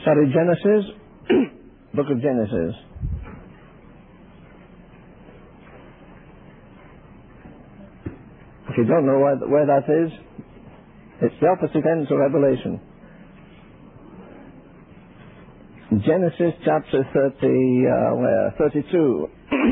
Sorry, Genesis, book of Genesis. If you don't know where that is, it's the opposite end to Revelation. Genesis chapter 32.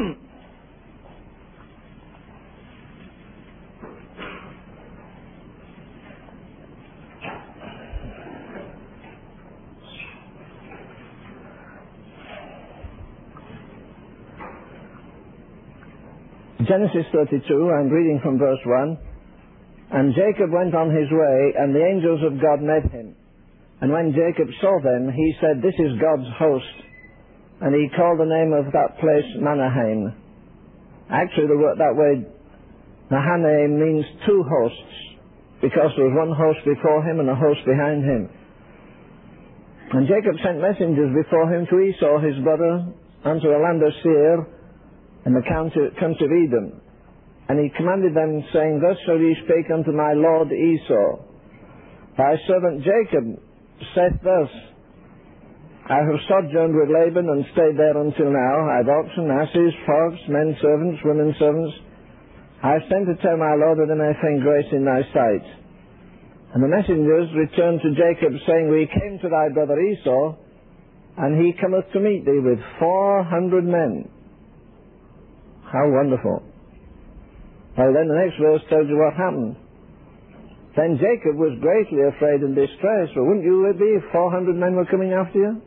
Genesis 32, I'm reading from verse 1. And Jacob went on his way, and the angels of God met him. And when Jacob saw them, he said, "This is God's host." And he called the name of that place Mahanaim. Actually, that word Mahanaim means two hosts, because there was one host before him and a host behind him. And Jacob sent messengers before him to Esau his brother, unto the land of Seir, in the country of Edom. And he commanded them, saying, "Thus shall ye speak unto my lord Esau. Thy servant Jacob saith thus, I have sojourned with Laban and stayed there until now. I have oxen, asses, flocks, men servants, women servants. I have sent to tell my lord that I may find grace in thy sight." And the messengers returned to Jacob, saying, "We came to thy brother Esau, and he cometh to meet thee with 400 men. How wonderful. Well, then the next verse tells you what happened. Then Jacob was greatly afraid and distressed. For wouldn't you be if 400 men were coming after you?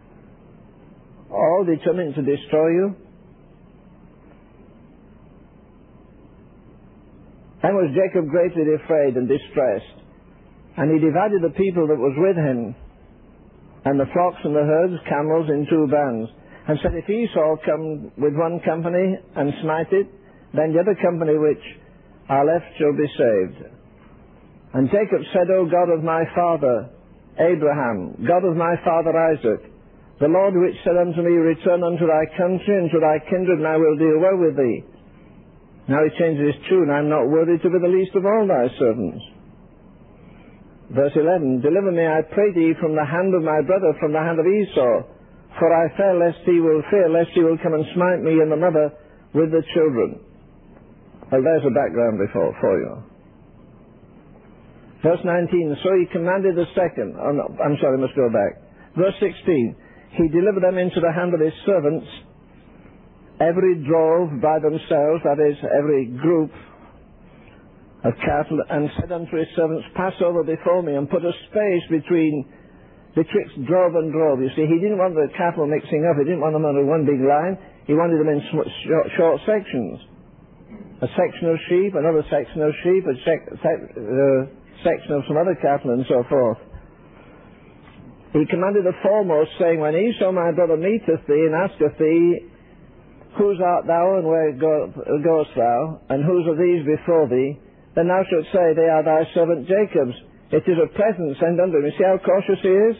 All determined to destroy you? Then was Jacob greatly afraid and distressed. And he divided the people that was with him, and the flocks and the herds, camels, in two bands, and said, "If Esau come with one company and smite it, then the other company which are left shall be saved." And Jacob said, "O God of my father Abraham, God of my father Isaac, the Lord which said unto me, Return unto thy country and to thy kindred, and I will deal well with thee." Now he changes his tune. "I'm not worthy to be the least of all thy servants." Verse 11, "Deliver me, I pray thee, from the hand of my brother, from the hand of Esau, for I fear lest he will come and smite me and the mother with the children." Well, there's a background for you. Verse 19, "So he commanded the second." Oh, no, I'm sorry, I must go back. Verse 16, "He delivered them into the hand of his servants, every drove by themselves," that is, every group of cattle, "and said unto his servants, Pass over before me, and put a space betwixt drove and drove." You see, he didn't want the cattle mixing up. He didn't want them under one big line. He wanted them in short sections. A section of sheep, another section of sheep, a section of some other cattle, and so forth. He commanded the foremost, saying, "When Esau my brother meeteth thee, and asketh thee, Whose art thou, and where goest thou, and whose are these before thee? Then thou shalt say, They are thy servant Jacob's. It is a present sent unto him." You see how cautious he is?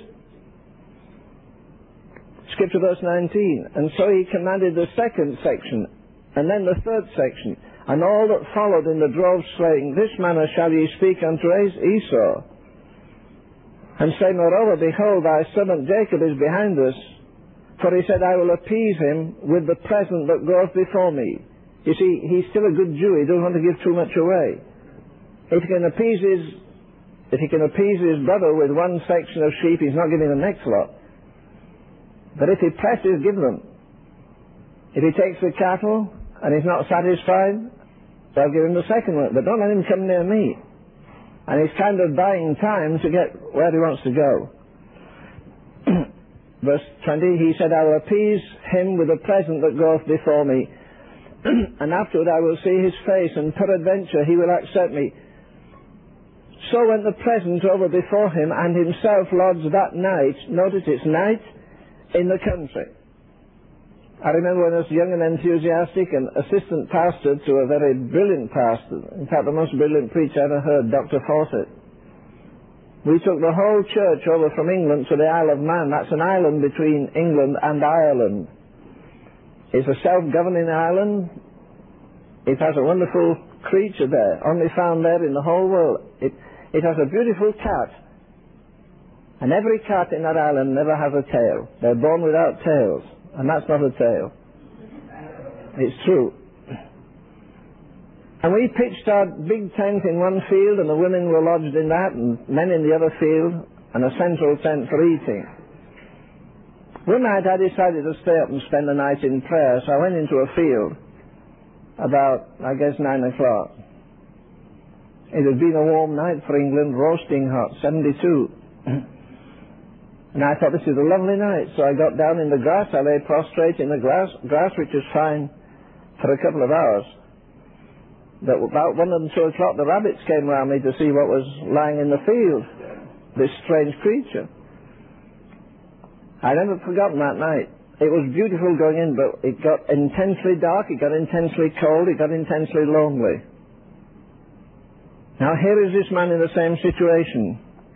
Skip to verse 19. "And so he commanded the second section, and then the third section, and all that followed in the drove, saying, This manner shall ye speak unto Esau. And say, Moreover, behold, thy servant Jacob is behind us. For he said, I will appease him with the present that goeth before me." You see, he's still a good Jew. He doesn't want to give too much away. If he can appease his brother with one section of sheep, he's not giving the next lot. But if he presses, give them. If he takes the cattle and he's not satisfied, they'll give him the second one. But don't let him come near me. And he's kind of buying time to get where he wants to go. Verse 20, he said, "I will appease him with the present that goeth before me, and afterward I will see his face, and peradventure he will accept me." So went the present over before him, and himself lodged that night, notice it's night, in the country. I remember when I was young and enthusiastic, an assistant pastor to a very brilliant pastor, in fact the most brilliant preacher I ever heard, Dr. Fawcett. We took the whole church over from England to the Isle of Man. That's an island between England and Ireland. It's a self-governing island. It has a wonderful creature there, only found there in the whole world. It has a beautiful cat, And every cat in that island never has a tail. They're born without tails. And that's not a tail. It's true. And we pitched our big tent in one field, and the women were lodged in that, and men in the other field, and a central tent for eating. One night I decided to stay up and spend the night in prayer, so I went into a field about, I guess, 9 o'clock. It had been a warm night for England, roasting hot, 72. And I thought, this is a lovely night, so I got down in the grass. I lay prostrate in the grass which was fine for a couple of hours. But about 1 and 2 o'clock, the rabbits came round me to see what was lying in the field, this strange creature. I never forgotten that night. It was beautiful going in, but it got intensely dark, it got intensely cold, it got intensely lonely. Now here is this man in the same situation.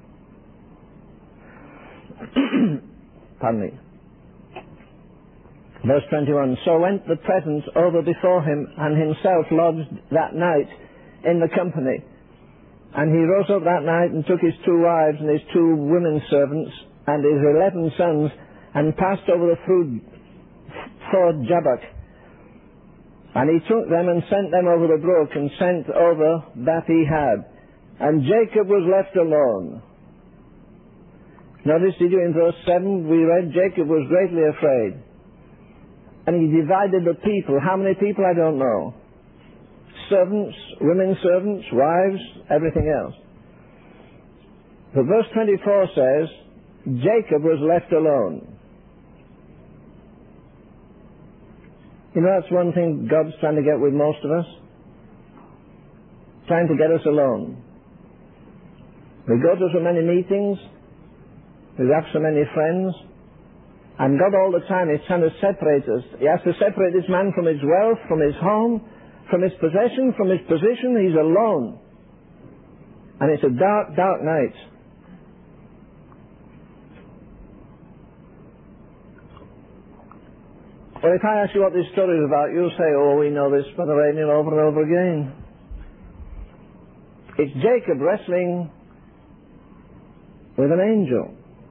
Pardon me. Verse 21, so went the presence over before him, and himself lodged that night in the company. And he rose up that night and took his 2 wives and his 2 women servants and his 11 sons, and passed over the ford Jabbok. And he took them and sent them over the brook, and sent over that he had. And Jacob was left alone. Notice, did you, in verse 7 we read, Jacob was greatly afraid. And he divided the people. How many people? I don't know. Servants, women servants, wives, everything else. But verse 24 says, Jacob was left alone. You know, that's one thing God's trying to get with most of us. Trying to get us alone. We go to so many meetings. We have so many friends. And God all the time is trying to separate us. He has to separate this man from his wealth, from his home, from his possession, from his position. He's alone. And it's a dark, dark night. Well, if I ask you what this story is about, you'll say, oh, we know this, Brother Raniel, over and over again. It's Jacob wrestling with an angel.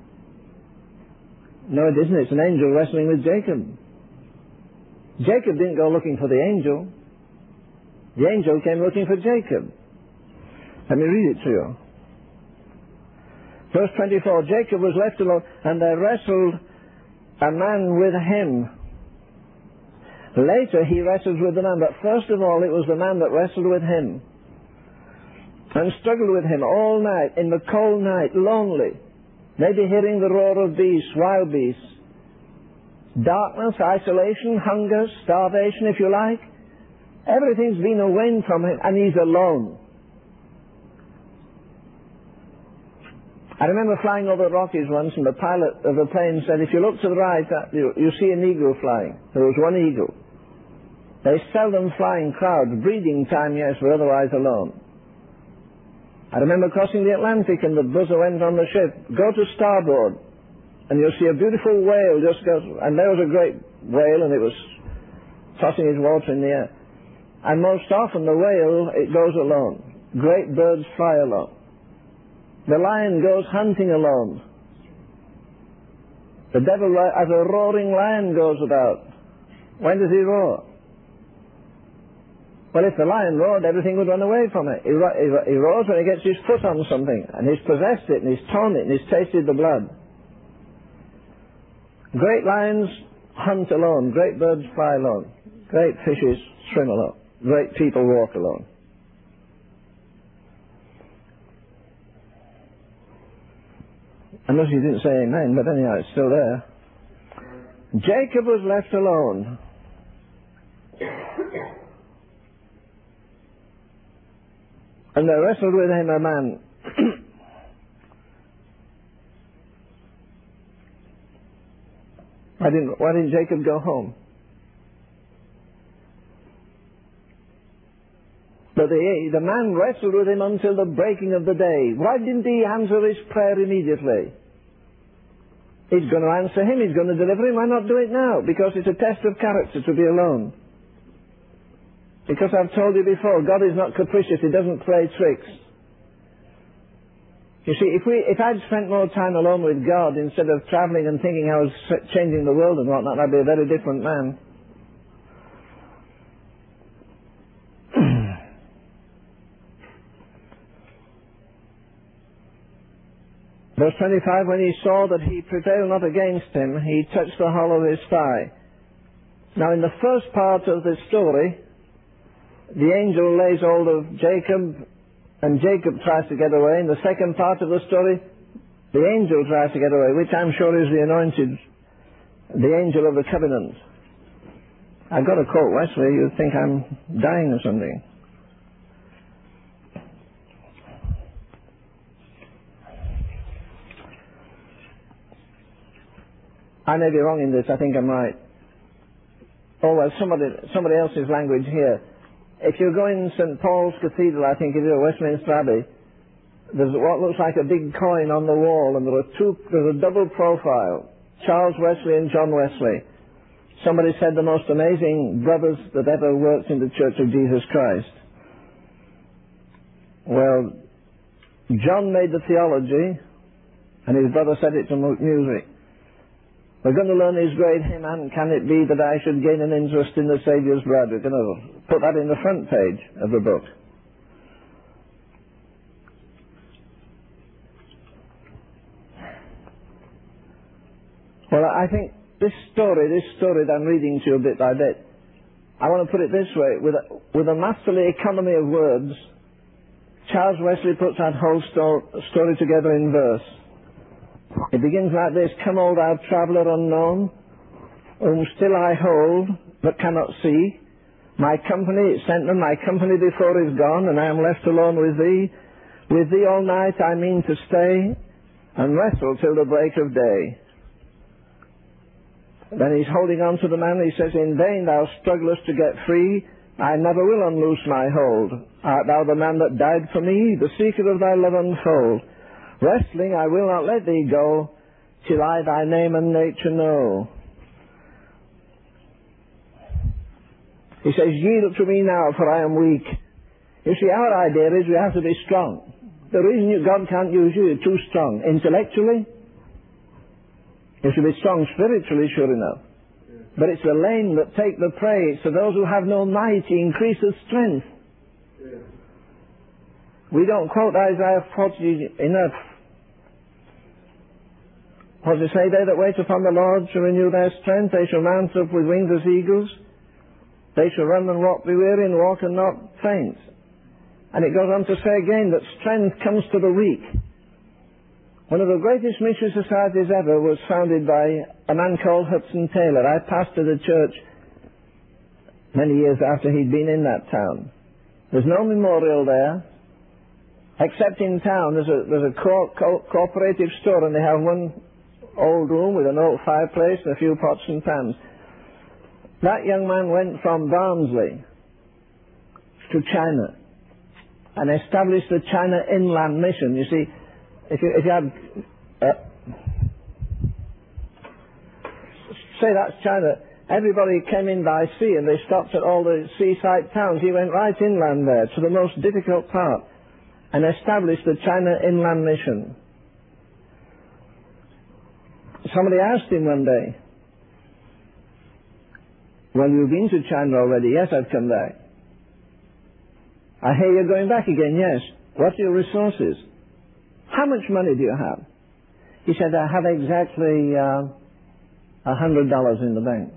No, it isn't. It's an angel wrestling with Jacob. Jacob didn't go looking for the angel. The angel came looking for Jacob. Let me read it to you. Verse 24, Jacob was left alone, and there wrestled a man with him. Later he wrestles with the man, but first of all it was the man that wrestled with him. And struggled with him all night, in the cold night, lonely. Maybe hearing the roar of beasts, wild beasts. Darkness, isolation, hunger, starvation, if you like. Everything's been away from him, and he's alone. I remember flying over the Rockies once, and the pilot of the plane said, if you look to the right, you see an eagle flying. There was one eagle. They seldom fly in crowds, breeding time, yes, but otherwise alone. I remember crossing the Atlantic, and the buzzer went on the ship, go to starboard, and you'll see a beautiful whale just goes, and there was a great whale, and it was tossing its water in the air. And most often the whale, it goes alone. Great birds fly alone. The lion goes hunting alone. The devil, as a roaring lion, goes about. When does he roar? Well, if the lion roared, everything would run away from it. He roars when he gets his foot on something, and he's possessed it, and he's torn it, and he's tasted the blood. Great lions hunt alone. Great birds fly alone. Great fishes swim alone. Great people walk alone. Unless you didn't say amen, but anyhow, it's still there. Jacob was left alone. And there wrestled with him a man. Why didn't Jacob go home? But the man wrestled with him until the breaking of the day. Why didn't he answer his prayer immediately? He's going to answer him, he's going to deliver him. Why not do it now? Because it's a test of character to be alone. Because I've told you before, God is not capricious, He doesn't play tricks. You see, if I'd spent more time alone with God instead of traveling and thinking I was changing the world and whatnot, I'd be a very different man. Verse 25, when he saw that he prevailed not against him, he touched the hollow of his thigh. Now in the first part of this story, the angel lays hold of Jacob, and Jacob tries to get away. In the second part of the story, the angel tries to get away, which I'm sure is the anointed, the angel of the covenant. I've got to quote Wesley, you'd think I'm dying or something. I may be wrong in this, I think I'm right. Oh, well, somebody else's language here. If you go in St. Paul's Cathedral, I think it is, Westminster Abbey, there's what looks like a big coin on the wall, and there's a double profile, Charles Wesley and John Wesley. Somebody said the most amazing brothers that ever worked in the Church of Jesus Christ. Well, John made the theology, and his brother said it to music. We're going to learn his great hymn, and can it be that I should gain an interest in the Saviour's blood? We're going to put that in the front page of the book. Well, I think this story that I'm reading to you bit by bit, I want to put it this way, with a masterly economy of words, Charles Wesley puts that whole story together in verse. It begins like this: come, O thou traveller unknown, whom still I hold, but cannot see. My company, it sent them, my company before is gone, and I am left alone with thee. With thee all night I mean to stay, and wrestle till the break of day. Then he's holding on to the man, he says, in vain thou strugglest to get free, I never will unloose my hold. Art thou the man that died for me? The secret of thy love unfold. Wrestling, I will not let thee go, till I thy name and nature know. He says, yield to me now, for I am weak. You see, our idea is we have to be strong. The reason God can't use you, you're too strong. Intellectually, you should be strong spiritually, sure enough. But it's the lame that take the prey. It's to those who have no might, he increases strength. We don't quote Isaiah 40 enough. What does it say? They that wait upon the Lord shall renew their strength. They shall mount up with wings as eagles. They shall run and walk, be weary, and walk and not faint. And it goes on to say again that strength comes to the weak. One of the greatest missionary societies ever was founded by a man called Hudson Taylor. I pastored a church many years after he'd been in that town. There's no memorial there. Except in town, there's a cooperative store, and they have one old room with an old fireplace and a few pots and pans. That young man went from Barnsley to China and established the China Inland Mission. You see, if you had say that's China, everybody came in by sea, and they stopped at all the seaside towns. He went right inland there to the most difficult part, and established the China Inland Mission. Somebody asked him one day, well, you've been to China already? Yes, I've come back. I hear you're going back again? Yes. What are your resources? How much money do you have? He said, I have exactly $100 in the bank.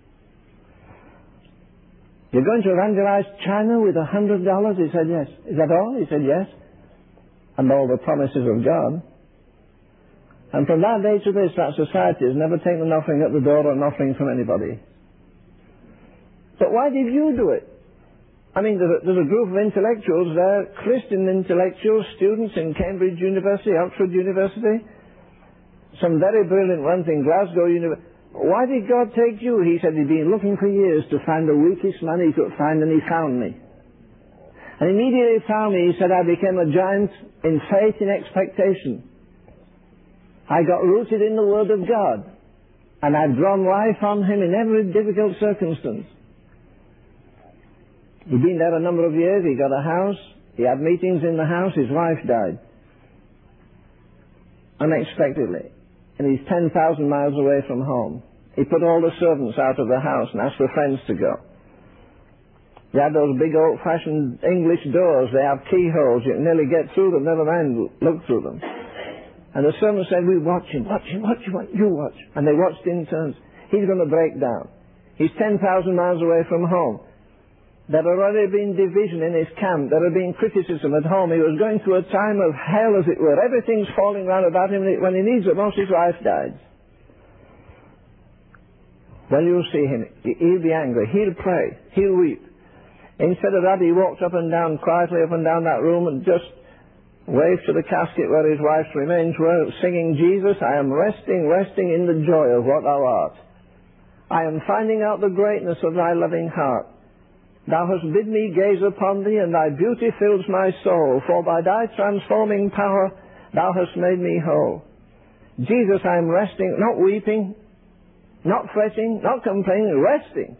You're going to evangelize China with $100? He said, yes. Is that all? He said, yes. And all the promises of God. And from that day to this, that society has never taken an offering at the door or an offering from anybody. But why did you do it? I mean, there's a group of intellectuals there, Christian intellectuals, students in Cambridge University, Oxford University, some very brilliant ones in Glasgow University. Why did God take you? He said he'd been looking for years to find the weakest man he could find, and he found me. And immediately he found me, he said, I became a giant in faith, in expectation. I got rooted in the Word of God, and I've drawn life on him in every difficult circumstance. He'd been there a number of years, he got a house, he had meetings in the house, his wife died. unexpectedly, and he's 10,000 miles away from home. He put all the servants out of the house and asked the friends to go. They had those big old-fashioned English doors. They have keyholes. You can nearly get through them, never mind look through them. And the servants said, we watch him, you watch. And they watched in turns. He's going to break down. He's 10,000 miles away from home. There had already been division in his camp. There had been criticism at home. He was going through a time of hell, as it were. Everything's falling round about him. When he needs it most, his wife died. Well, you'll see him. He'll be angry. He'll pray. He'll weep. Instead of that, he walked up and down, quietly up and down that room, and just waved to the casket where his wife's remains were, singing, Jesus, I am resting in the joy of what thou art. I am finding out the greatness of thy loving heart. Thou hast bid me gaze upon thee, and thy beauty fills my soul, for by thy transforming power thou hast made me whole. Jesus, I am resting, not weeping, not fretting, not complaining, resting.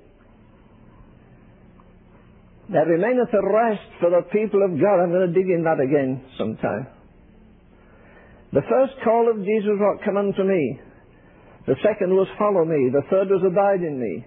There remaineth a rest for the people of God. I'm going to dig in that again sometime. The first call of Jesus was, come unto me. The second was, follow me. The third was, abide in me.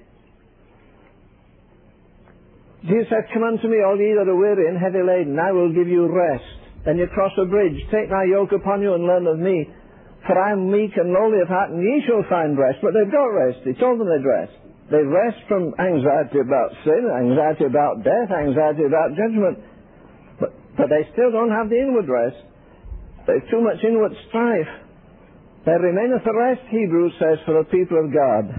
Jesus said, come unto me, all ye that are weary and heavy laden, I will give you rest. Then you cross a bridge. Take my yoke upon you and learn of me. For I am meek and lowly of heart, and ye shall find rest. But they've got rest. He told them they'd rest. They rest from anxiety about sin, anxiety about death, anxiety about judgment. But they still don't have the inward rest. There's too much inward strife. There remaineth a rest, Hebrews says, for the people of God.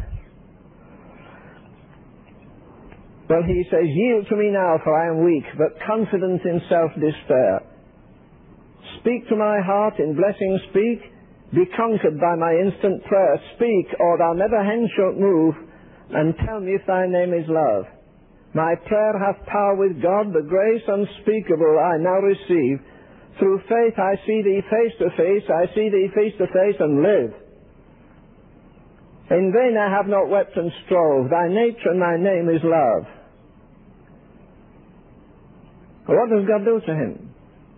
Well, he says, yield to me now, for I am weak, but confident in self-despair. Speak to my heart, in blessing speak. Be conquered by my instant prayer. Speak, or thou never hence shalt move, and tell me if thy name is love. My prayer hath power with God, the grace unspeakable I now receive. Through faith I see thee face to face, I see thee face to face and live. In vain I have not wept and strove, thy nature and thy name is love. Well, what does God do to him?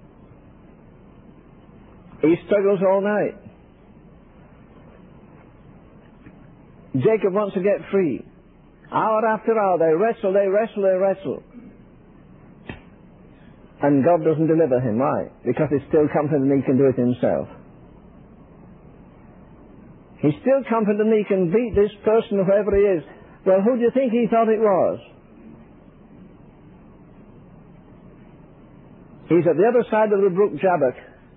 He struggles all night. Jacob wants to get free. Hour after hour, they wrestle. And God doesn't deliver him. Why? Because he's still confident he can do it himself. He's still confident he can beat this person, whoever he is. Well, who do you think he thought it was? He's at the other side of the brook Jabbok.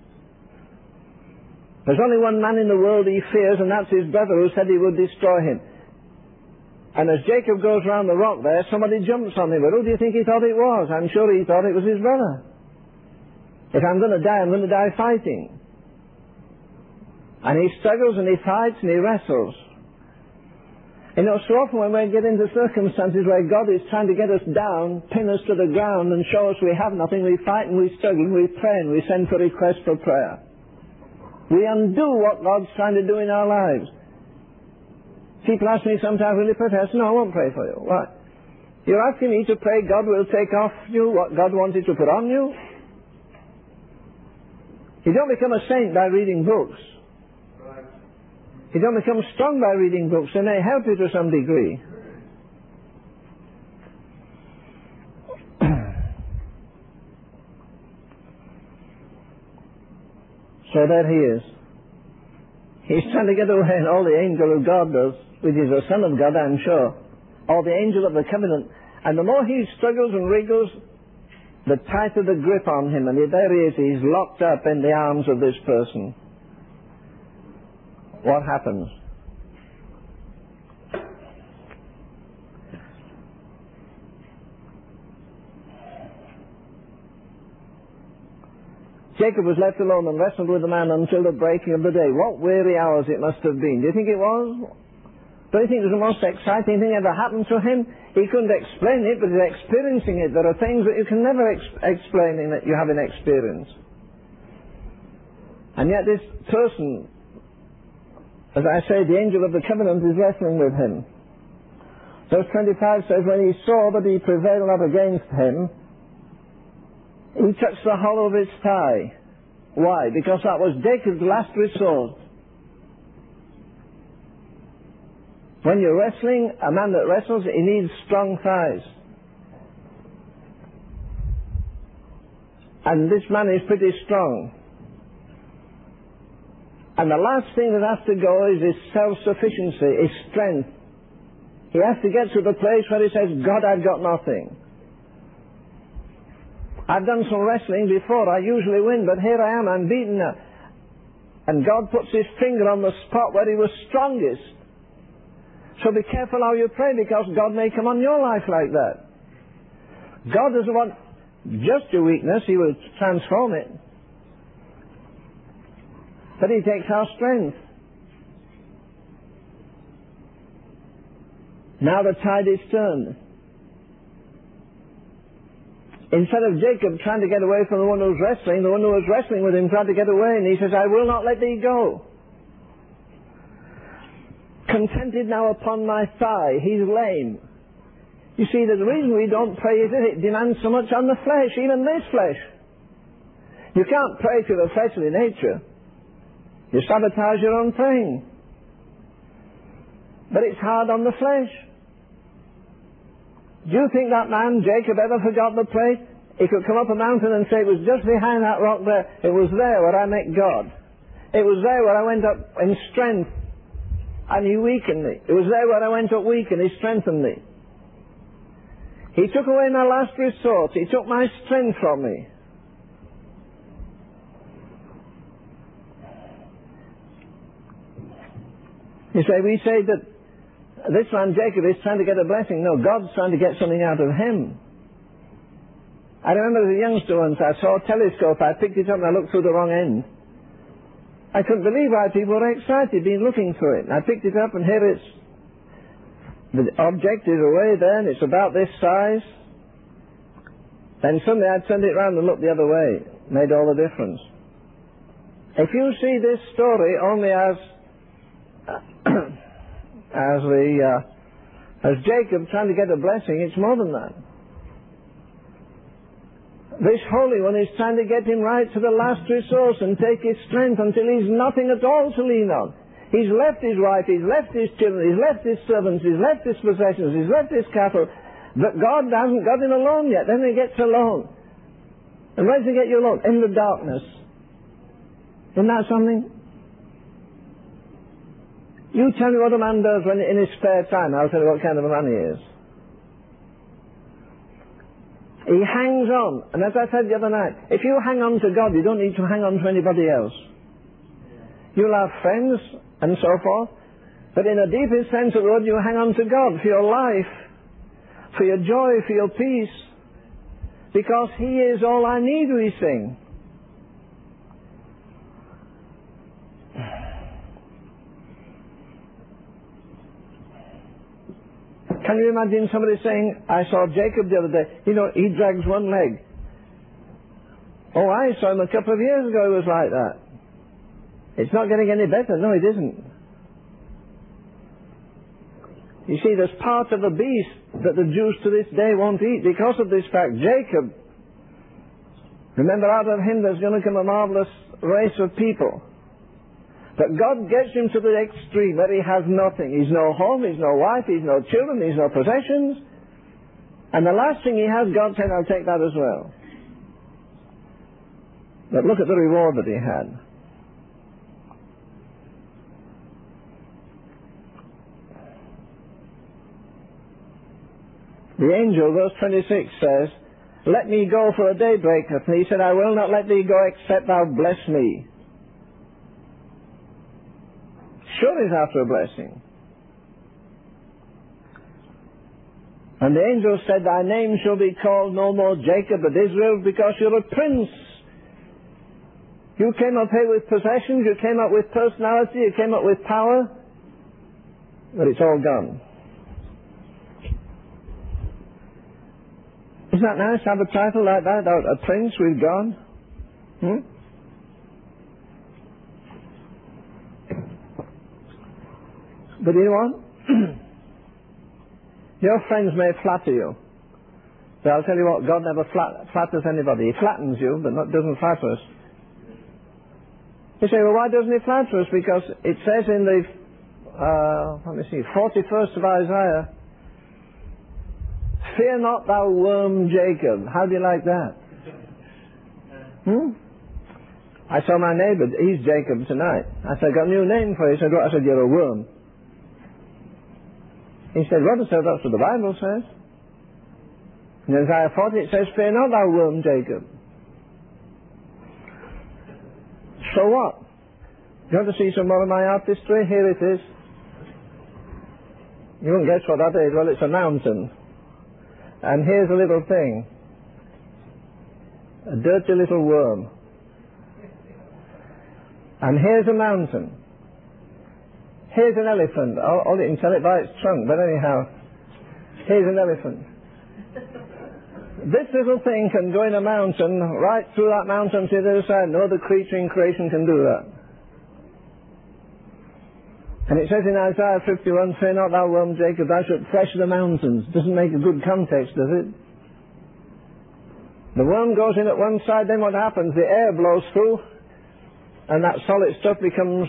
There's only one man in the world he fears, and that's his brother who said he would destroy him. And as Jacob goes round the rock there, somebody jumps on him. But who do you think he thought it was? I'm sure he thought it was his brother. If I'm going to die, I'm going to die fighting. And he struggles and he fights and he wrestles. You know, so often when we get into circumstances where God is trying to get us down, pin us to the ground and show us we have nothing, we fight and we struggle and we pray and we send for requests for prayer. We undo what God's trying to do in our lives. People ask me sometimes, will you protest? No, I won't pray for you. Why? You're asking me to pray God will take off you what God wanted to put on you? You don't become a saint by reading books. You don't become strong by reading books. They may help you to some degree. So there he is. He's trying to get away, and all the angel of God does, which is the Son of God, I'm sure, or the angel of the covenant. And the more he struggles and wriggles, the tighter the grip on him, and there he is, he's locked up in the arms of this person. What happens? Jacob was left alone and wrestled with the man until the breaking of the day. What weary hours it must have been. Do you think it was? Don't you think it was the most exciting thing ever happened to him? He couldn't explain it, but he's experiencing it. There are things that you can never explain in that you have in experience. And yet this person, as I say, the angel of the covenant is wrestling with him. Verse 25 says, when he saw that he prevailed not against him, he touched the hollow of his thigh. Why? Because that was Jacob's last resort. When you're wrestling, a man that wrestles, he needs strong thighs. And this man is pretty strong. And the last thing that has to go is his self-sufficiency, his strength. He has to get to the place where he says, God, I've got nothing. I've done some wrestling before, I usually win, but here I am, I'm beaten now. And God puts his finger on the spot where he was strongest. So be careful how you pray, because God may come on your life like that. God doesn't want just your weakness, he will transform it. But he takes our strength. Now the tide is turned. Instead of Jacob trying to get away from the one who was wrestling, the one who was wrestling with him tried to get away, and he says, I will not let thee go. Contented now upon my thigh, he's lame. You see, the reason we don't pray is that it demands so much on the flesh, even this flesh. You can't pray to the fleshly nature. You sabotage your own praying. But it's hard on the flesh. Do you think that man, Jacob, ever forgot the place? He could come up a mountain and say, it was just behind that rock there. It was there where I met God. It was there where I went up in strength and he weakened me. It was there where I went up weak and he strengthened me. He took away my last resort. He took my strength from me. We say that this man Jacob is trying to get a blessing. No, God's trying to get something out of him. I remember as a youngster once, I saw a telescope, I picked it up and I looked through the wrong end. I couldn't believe why people were excited, been looking for it. And I picked it up and here it's, the object is away there and it's about this size. Then suddenly I turned it round and looked the other way. Made all the difference. If you see this story only as as Jacob trying to get a blessing, it's more than that. This Holy One is trying to get him right to the last resource and take his strength until he's nothing at all to lean on. He's left his wife, he's left his children, he's left his servants, he's left his possessions, he's left his cattle, but God hasn't got him alone yet. Then he gets alone. And where does he get you alone? In the darkness. Isn't that something? You tell me what a man does when in his spare time. I'll tell you what kind of a man he is. He hangs on. And as I said the other night, if you hang on to God, you don't need to hang on to anybody else. You'll have friends and so forth. But in a deepest sense of the word, you hang on to God for your life, for your joy, for your peace. Because he is all I need, we sing. Can you imagine somebody saying, I saw Jacob the other day, you know, he drags one leg. Oh, I saw him a couple of years ago, he was like that. It's not getting any better. No, it isn't. You see, there's part of the beast that the Jews to this day won't eat because of this fact. Jacob, remember, out of him there's going to come a marvelous race of people. But God gets him to the extreme where he has nothing. He's no home, he's no wife, he's no children, he's no possessions. And the last thing he has, God said, I'll take that as well. But look at the reward that he had. The angel, verse 26 says, let me go for a day breaketh. And he said, I will not let thee go except thou bless me. Sure he's after a blessing. And the angel said, thy name shall be called no more Jacob but Israel, because you're a prince. You came up here with possessions, you came up with personality, you came up with power, but it's all gone. Isn't that nice to have a title like that, a prince with God? But you know what? Your friends may flatter you. But I'll tell you what, God never flatters anybody. He flattens you, but doesn't flatter us. You say, well, why doesn't he flatter us? Because it says in the, 41st of Isaiah, fear not thou worm Jacob. How do you like that? I saw my neighbour, he's Jacob tonight. I said, I got a new name for you. He said, what? I said, you're a worm. He said, what? I said, that's what the Bible says. In Isaiah 40 it says, fear not thou worm Jacob. So what? You want to see some more of my art history? Here it is. You won't guess what that is. Well, it's a mountain. And here's a little thing. A dirty little worm. And here's a mountain. Here's an elephant. Oh, you can tell it by its trunk, but anyhow. Here's an elephant. This little thing can go in a mountain, right through that mountain to the other side. No other creature in creation can do that. And it says in Isaiah 51, fear not thou worm Jacob, thou shalt thresh the mountains. Doesn't make a good context, does it? The worm goes in at one side, then what happens? The air blows through, and that solid stuff becomes,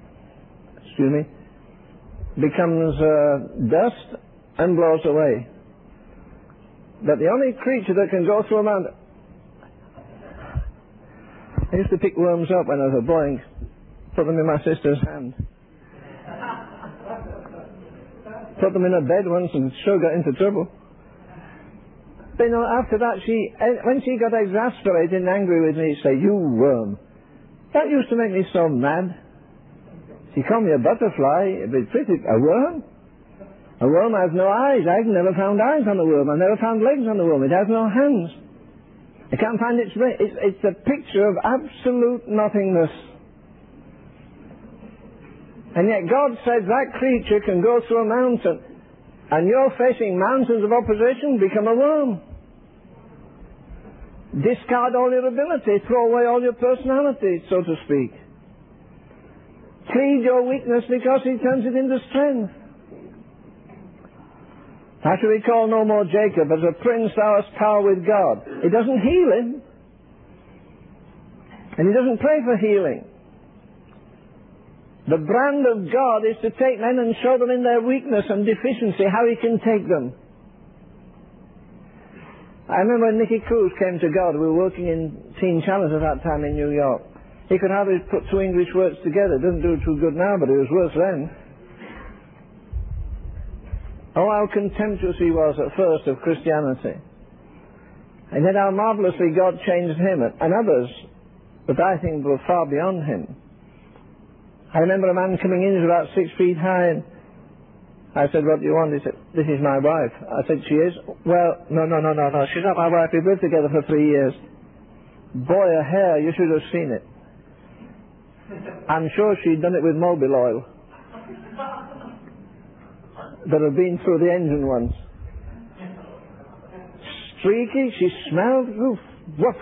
dust and blows away. But the only creature that can go through a mountain... I used to pick worms up when I was a boy and put them in my sister's hand. Put them in her bed once and sure got into trouble. But after that, when she got exasperated and angry with me, she'd say, you worm. That used to make me so mad. She called me a butterfly, a worm? A worm has no eyes. I've never found eyes on a worm. I've never found legs on a worm. It has no hands. I can't find its brain. It's a picture of absolute nothingness. And yet God says that creature can go through a mountain. And you're facing mountains of opposition, become a worm. Discard all your ability, throw away all your personality, so to speak. Plead your weakness because He turns it into strength. How should we call no more Jacob? As a prince thou hast power with God. He doesn't heal him. And He doesn't pray for healing. The brand of God is to take men and show them in their weakness and deficiency how He can take them. I remember when Nicky Cruz came to God. We were working in Teen Challenge at that time in New York. He could hardly put two English words together. Doesn't do too good now, but it was worse then. Oh, how contemptuous he was at first of Christianity. And yet how marvelously God changed him and others that I think were far beyond him. I remember a man coming in, he was about 6 feet high, and I said, what do you want? He said, this is my wife. I said, she is? Well, no, she's not my wife. We've lived together for 3 years. Boy, her hair, you should have seen it. I'm sure she'd done it with mobile oil that had been through the engine once. Streaky, she smelled, woof.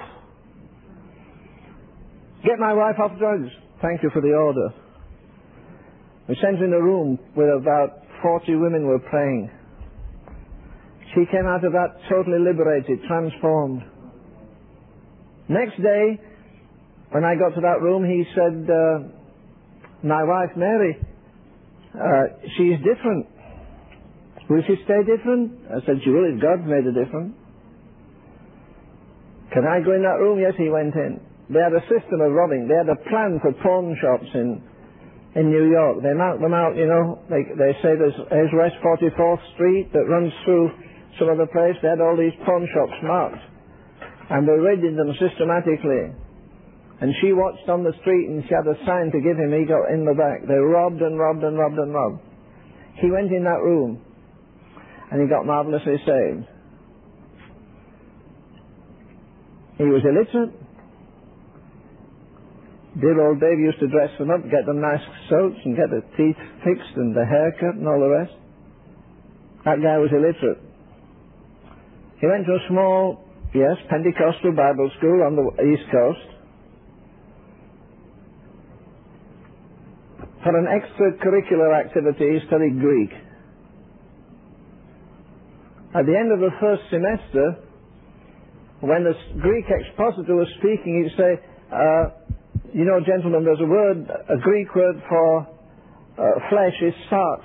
Get my wife off drugs. Thank you for the order. We sent her in a room where about 40 women were praying. She came out of that totally liberated, transformed. Next day, when I got to that room, he said, my wife Mary, she's different. Will she stay different? I said, she will if God's made her different. Can I go in that room? Yes, he went in. They had a system of robbing. They had a plan for pawn shops in New York. They marked them out, They say there's West 44th Street that runs through some other place. They had all these pawn shops marked. And they raided them systematically. And she watched on the street and she had a sign to give him. He got in the back. They robbed and robbed and robbed and robbed. He went in that room and he got marvelously saved. He was illiterate. Dear old Dave used to dress them up, get them nice soaps and get their teeth fixed and the haircut and all the rest. That guy was illiterate. He went to a small, Pentecostal Bible school on the East Coast. For an extracurricular activity, he studied Greek. At the end of the first semester, when the Greek expositor was speaking, he'd say, You know, gentlemen, there's a Greek word for flesh is sarx.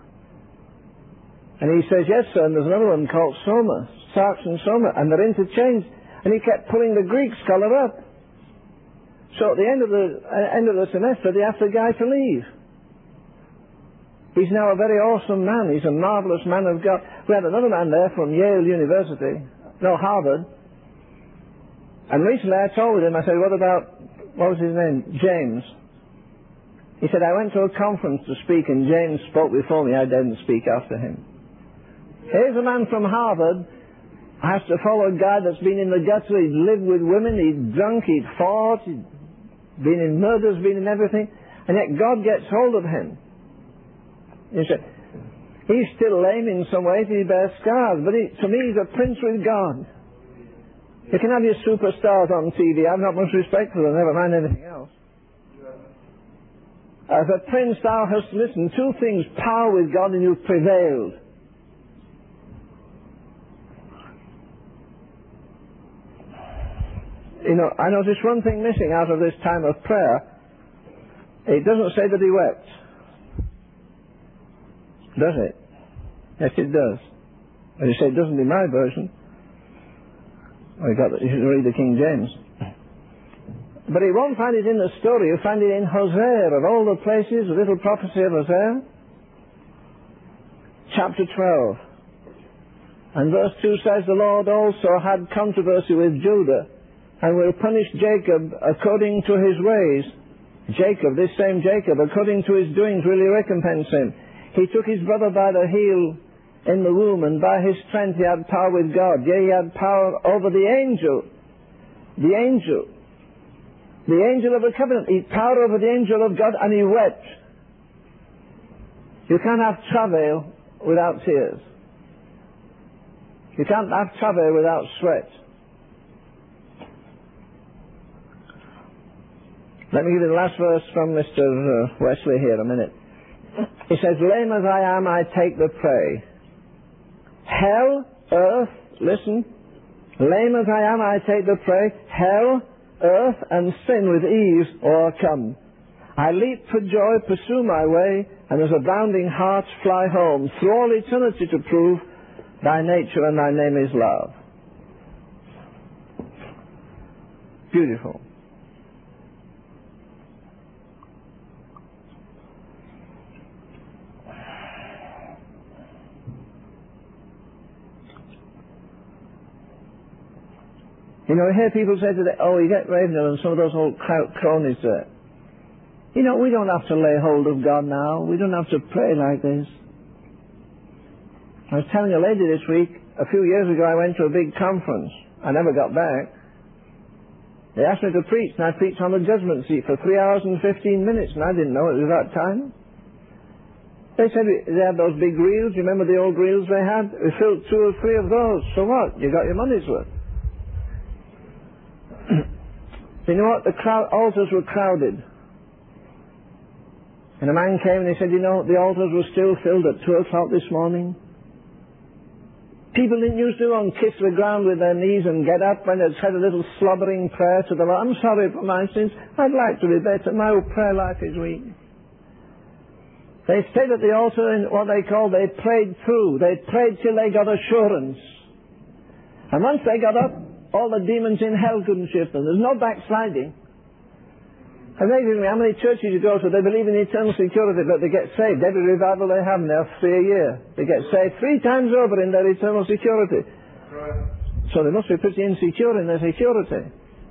And he says, yes, sir, and there's another one called soma, sarx and soma, and they're interchanged. And he kept pulling the Greek scholar up. So at the end of the semester, they asked the guy to leave. He's now a very awesome man. He's a marvelous man of God. We had another man there from Harvard. And recently I told him, I said, what was his name? James. He said, I went to a conference to speak and James spoke before me. I didn't speak after him. Here's a man from Harvard, has to follow a guy that's been in the gutter. He'd lived with women, he'd drunk, he'd fought, he'd been in murders, been in everything. And yet God gets hold of him. You say, he's still lame in some ways, he bears scars, but to me he's a prince with God. You can have your superstars on TV, I've not much respect for them, never mind anything else. As a prince thou hast listened, two things, power with God and you've prevailed. You know, I noticed one thing missing out of this time of prayer. It doesn't say that he wept. Does it? Yes, it does. As you say, it doesn't in my version. You should read the King James. But you won't find it in the story. You'll find it in Hosea, of all the places, the little prophecy of Hosea. Chapter 12. And verse 2 says, the Lord also had controversy with Judah, and will punish Jacob according to his ways. Jacob, this same Jacob, according to his doings will he recompense him. He took his brother by the heel in the womb, and by his strength he had power with God. Yea, he had power over the angel. The angel of the covenant. He had power over the angel of God, and he wept. You can't have travail without tears. You can't have travail without sweat. Let me give you the last verse from Mr. Wesley here a minute. He says, lame as I am, I take the prey. Hell, earth, listen. Lame as I am, I take the prey. Hell, earth, and sin with ease o'ercome. I leap for joy, pursue my way, and as a bounding heart fly home, through all eternity to prove thy nature and thy name is love. Beautiful. You know, I hear people say today, oh, you get Ravenhill and some of those old cronies there. You know, we don't have to lay hold of God now. We don't have to pray like this. I was telling a lady this week, a few years ago I went to a big conference. I never got back. They asked me to preach, and I preached on the judgment seat for 3 hours and 15 minutes, and I didn't know it was that time. They said they had those big reels. You remember the old reels they had? We filled 2 or 3 of those. So what? You got your money's worth. You know what? The altars were crowded. And a man came and he said, you know, the altars were still filled at 2 o'clock this morning. People didn't used to kiss the ground with their knees and get up when they'd said a little slobbering prayer to the Lord. I'm sorry for my sins. I'd like to be better. My old prayer life is weak. They stayed at the altar in what they prayed through. They prayed till they got assurance. And once they got up, all the demons in hell couldn't shift them. There's no backsliding. Amazingly, how many churches you go to, they believe in eternal security, but they get saved. Every revival they have, and they're 3 a year. They get saved 3 times over in their eternal security. So they must be pretty insecure in their security.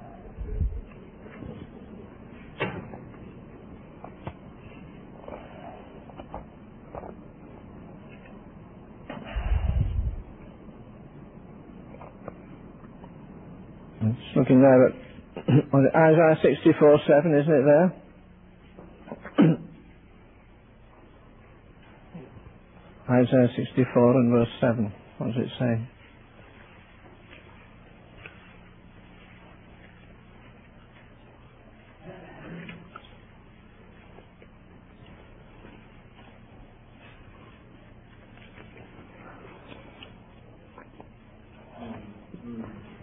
Just looking there at Isaiah 64:7, isn't it there? Isaiah 64 and verse 7. What does it say?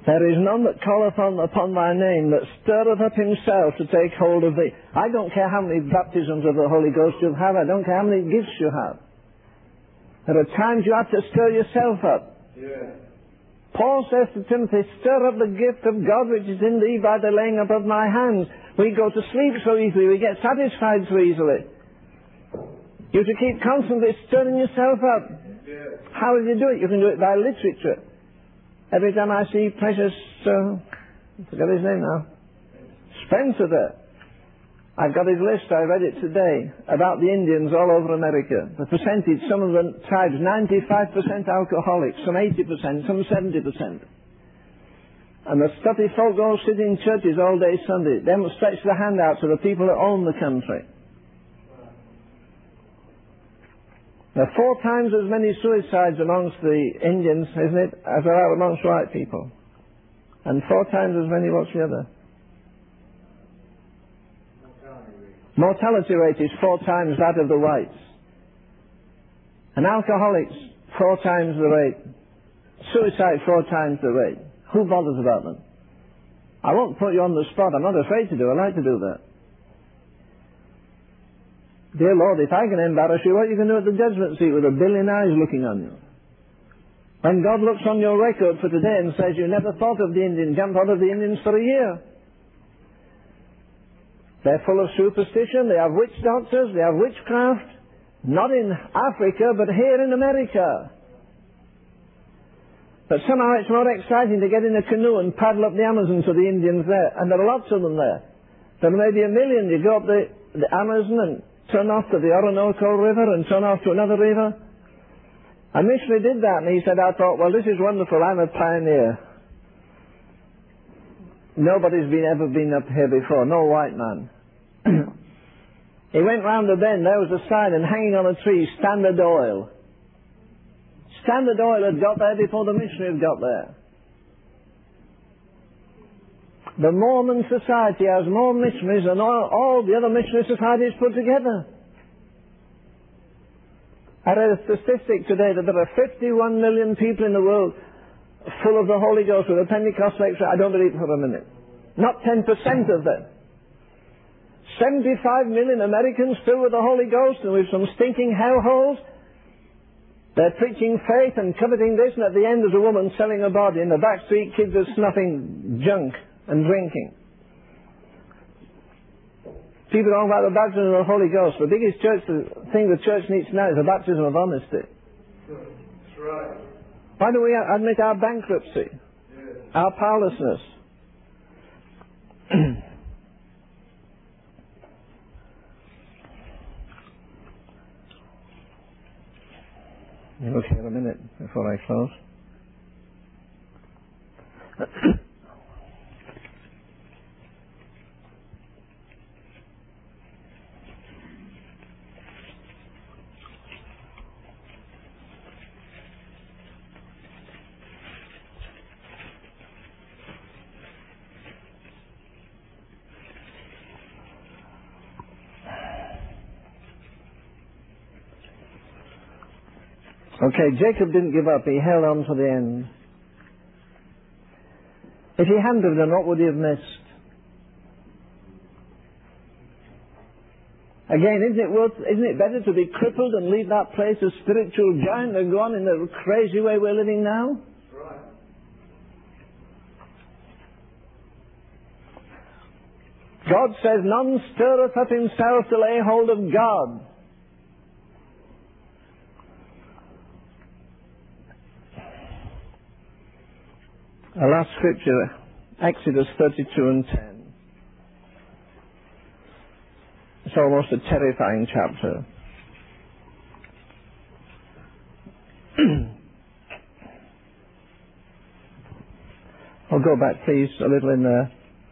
There is none that calleth upon thy name, that stirreth up himself to take hold of thee. I don't care how many baptisms of the Holy Ghost you have. I don't care how many gifts you have. There are times you have to stir yourself up. Yeah. Paul says to Timothy, stir up the gift of God which is in thee by the laying up of my hands. We go to sleep so easily. We get satisfied so easily. You have to keep constantly stirring yourself up. Yeah. How do you do it? You can do it by literature. Every time I see precious, I forgot his name now, Spencer there. I've got his list, I read it today, about the Indians all over America. The percentage, some of the tribes, 95% alcoholics, some 80%, some 70%. And the stuffy folk go sit in churches all day Sunday. They don't stretch the hand out to the people that own the country. There are 4 times as many suicides amongst the Indians, isn't it, as there are amongst white people. And 4 times as many, what's the other? Mortality rate is 4 times that of the whites. And alcoholics, 4 times the rate. Suicide, 4 times the rate. Who bothers about them? I won't put you on the spot. I'm not afraid to do. I like to do that. Dear Lord, if I can embarrass you, what you can do at the judgment seat with a billion eyes looking on you? When God looks on your record for today and says you never thought of the Indians, you haven't thought of the Indians for a year. They're full of superstition, they have witch doctors, they have witchcraft. Not in Africa, but here in America. But somehow it's more exciting to get in a canoe and paddle up the Amazon to the Indians there. And there are lots of them there. There may be 1 million. You go up the Amazon and turn off to the Orinoco River and turn off to another river. A missionary did that, and he said, I thought, well, this is wonderful, I'm a pioneer. Nobody's ever been up here before, no white man. He went round the bend, there was a sign, and hanging on a tree, Standard Oil. Standard Oil had got there before the missionary had got there. The Mormon Society has more missionaries than all the other missionary societies put together. I read a statistic today that there are 51 million people in the world full of the Holy Ghost with a Pentecostal extra. I don't believe it for a minute. Not 10% of them. 75 million Americans filled with the Holy Ghost and with some stinking hellholes. They're preaching faith and coveting this, and at the end there's a woman selling her body. In the back street, kids are snuffing junk and drinking. People don't about the baptism of the Holy Ghost. The biggest thing the church needs now is a baptism of honesty. That's right. Why do we admit our bankruptcy? Yes. Our powerlessness? Look here a minute before I close. Okay, Jacob didn't give up. He held on to the end. If he hadn't have done, what would he have missed? Again, isn't it better to be crippled and leave that place a spiritual giant than go on in the crazy way we're living now? Right. God says, none stirreth up himself to lay hold of God. Our last scripture, Exodus 32 and 10. It's almost a terrifying chapter. I'll go back, please, a little in there.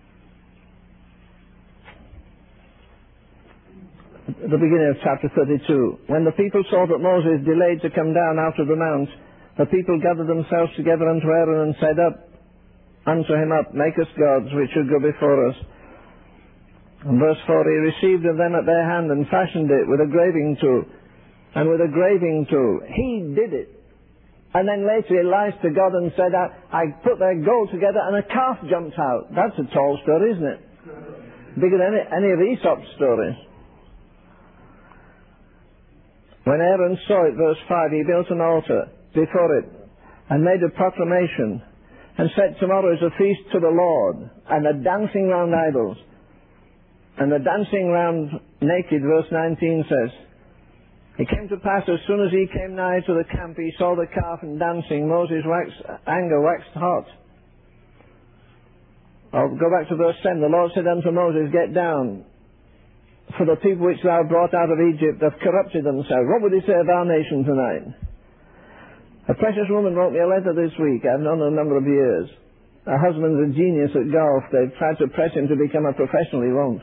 At the beginning of chapter 32. When the people saw that Moses delayed to come down out of the mount, the people gathered themselves together unto Aaron and said, unto him up, make us gods which should go before us. And verse 4, he received of them at their hand and fashioned it with a graving tool. And with a graving tool, he did it. And then later he lies to God and said, I put their gold together and a calf jumped out. That's a tall story, isn't it? Bigger than any of Aesop's stories. When Aaron saw it, verse 5, he built an altar before it and made a proclamation and said, tomorrow is a feast to the Lord, and a dancing round idols. And the dancing round naked, verse 19 says, it came to pass as soon as he came nigh to the camp, he saw the calf and dancing, Moses' anger waxed hot. I'll go back to verse 10. The Lord said unto Moses, get down, for the people which thou brought out of Egypt have corrupted themselves. What would he say of our nation tonight? A precious woman wrote me a letter this week. I've known her a number of years. Her husband's a genius at golf. They've tried to press him to become a professional. He won't.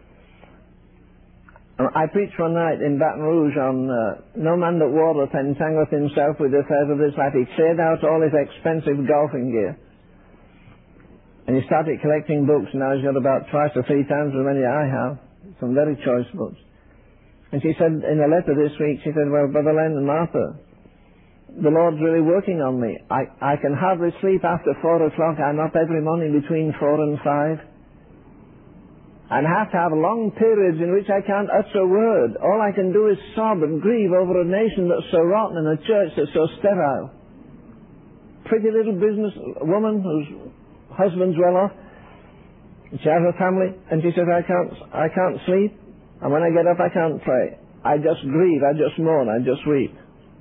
I preached one night in Baton Rouge on no man that warreth entangleth himself with the affairs of this life. He cleared out all his expensive golfing gear. And he started collecting books. Now he's got about twice or three times as many I have. Some very choice books. And she said in a letter this week, she said, well, Brother Len and Martha, the Lord's really working on me. I can hardly sleep after 4 o'clock. I'm up every morning between 4 and 5. And have to have long periods in which I can't utter a word. All I can do is sob and grieve over a nation that's so rotten and a church that's so sterile. Pretty little business woman whose husband's well off. She has a family, and she says, I can't sleep, and when I get up I can't pray. I just grieve, I just moan, I just weep.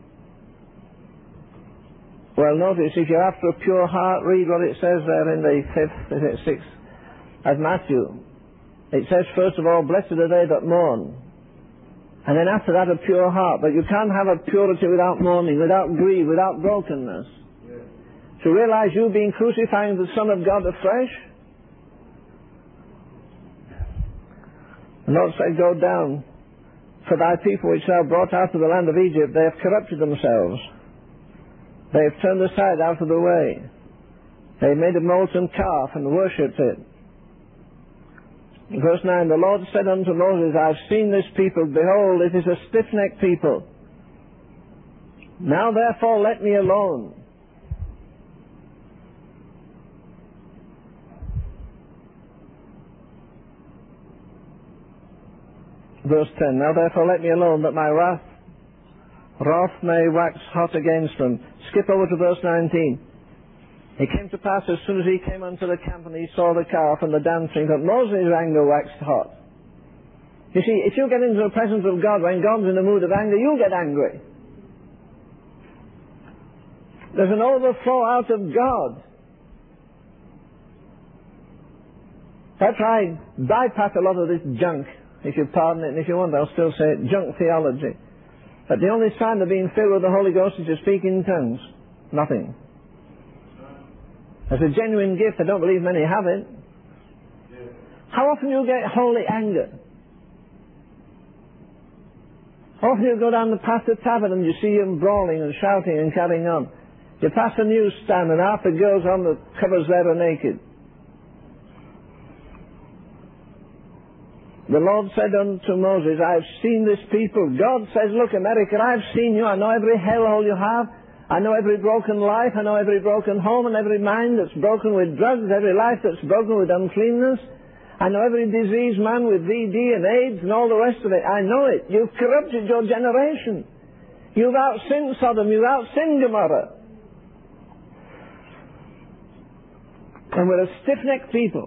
Well, notice, if you're after a pure heart, read what it says there in the 6th of Matthew. It says, first of all, blessed are they that mourn. And then after that, a pure heart. But you can't have a purity without mourning, without grief, without brokenness. Yeah. To realize you being crucifying the Son of God afresh. The Lord said, go down, for thy people which thou brought out of the land of Egypt, they have corrupted themselves. They have turned aside out of the way. They have made a molten calf and worshipped it. Verse 9, the Lord said unto Moses, I have seen this people, behold, it is a stiff-necked people. Now therefore let me alone. Verse 10, now therefore let me alone, that my wrath may wax hot against them. Skip over to verse 19. It came to pass as soon as he came unto the camp and he saw the calf and the dancing, that Moses' anger waxed hot. You see, if you get into the presence of God, when God's in a mood of anger, you get angry. There's an overflow out of God. That's why I bypass a lot of this junk, if you pardon it, and if you want, I'll still say it, junk theology. But the only sign of being filled with the Holy Ghost is to speak in tongues. Nothing. It's a genuine gift. I don't believe many have it. How often do you get holy anger? How often do you go down the path to tavern and you see them brawling and shouting and carrying on? You pass a newsstand and half the girls on the covers there are naked. The Lord said unto Moses, I have seen this people. God says, look, America, I have seen you. I know every hellhole you have. I know every broken life. I know every broken home and every mind that's broken with drugs, every life that's broken with uncleanness. I know every diseased man with VD and AIDS and all the rest of it. I know it. You've corrupted your generation. You've outsinned Sodom. You've outsinned Gomorrah. And we're a stiff-necked people.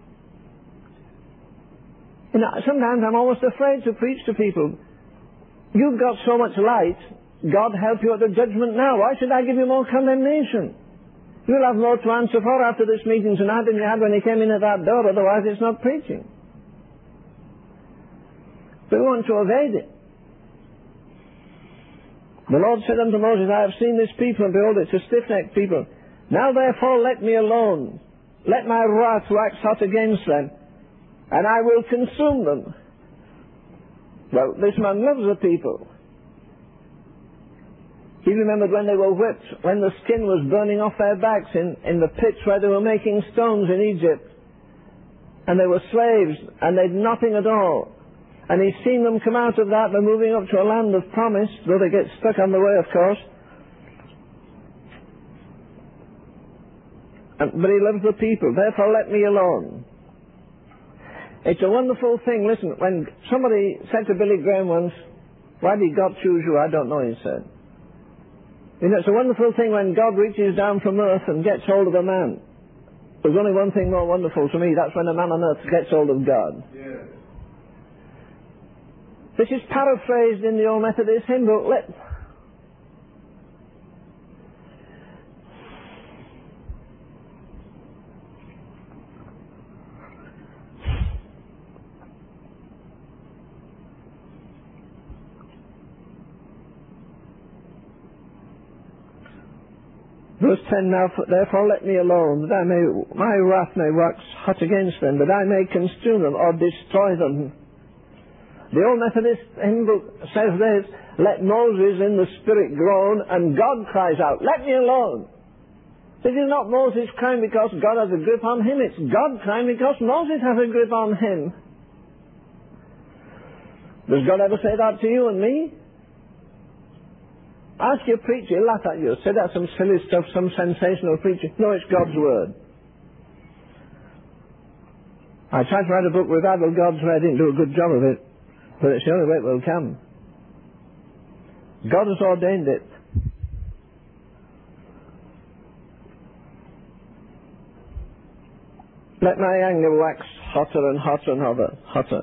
You know, sometimes I'm almost afraid to preach to people. You've got so much light. God help you at the judgment now. Why should I give you more condemnation? You'll have more to answer for after this meeting tonight than you had when you came in at that door. Otherwise it's not preaching. But we want to evade it. The Lord said unto Moses, I have seen this people, and behold, it's a stiff-necked people. Now therefore let me alone. Let my wrath wax hot against them, and I will consume them. Well, this man loves the people. He remembered when they were whipped, when the skin was burning off their backs in the pits where they were making stones in Egypt. And they were slaves, and they'd nothing at all. And he's seen them come out of that. They're moving up to a land of promise, though they get stuck on the way, of course. but he loves the people. Therefore let me alone. It's a wonderful thing. Listen, when somebody said to Billy Graham once, why did God choose you? I don't know, he said. You know, it's a wonderful thing when God reaches down from earth and gets hold of a man. There's only one thing more wonderful to me. That's when a man on earth gets hold of God. Yes. This is paraphrased in the Old Methodist hymn book. Verse 10, now therefore let me alone, that my wrath may wax hot against them, that I may consume them or destroy them. The Old Methodist hymn book says this, let Moses in the spirit groan, and God cries out, let me alone. This is not Moses crying because God has a grip on him, it's God crying because Moses has a grip on him. Does God ever say that to you and me? Ask your preacher, he'll laugh at you. Say that's some silly stuff, some sensational preacher. No, it's God's Word. I tried to write a book, Revival God's Way. I didn't do a good job of it. But it's the only way it will come. God has ordained it. Let my anger wax hotter and hotter and hotter.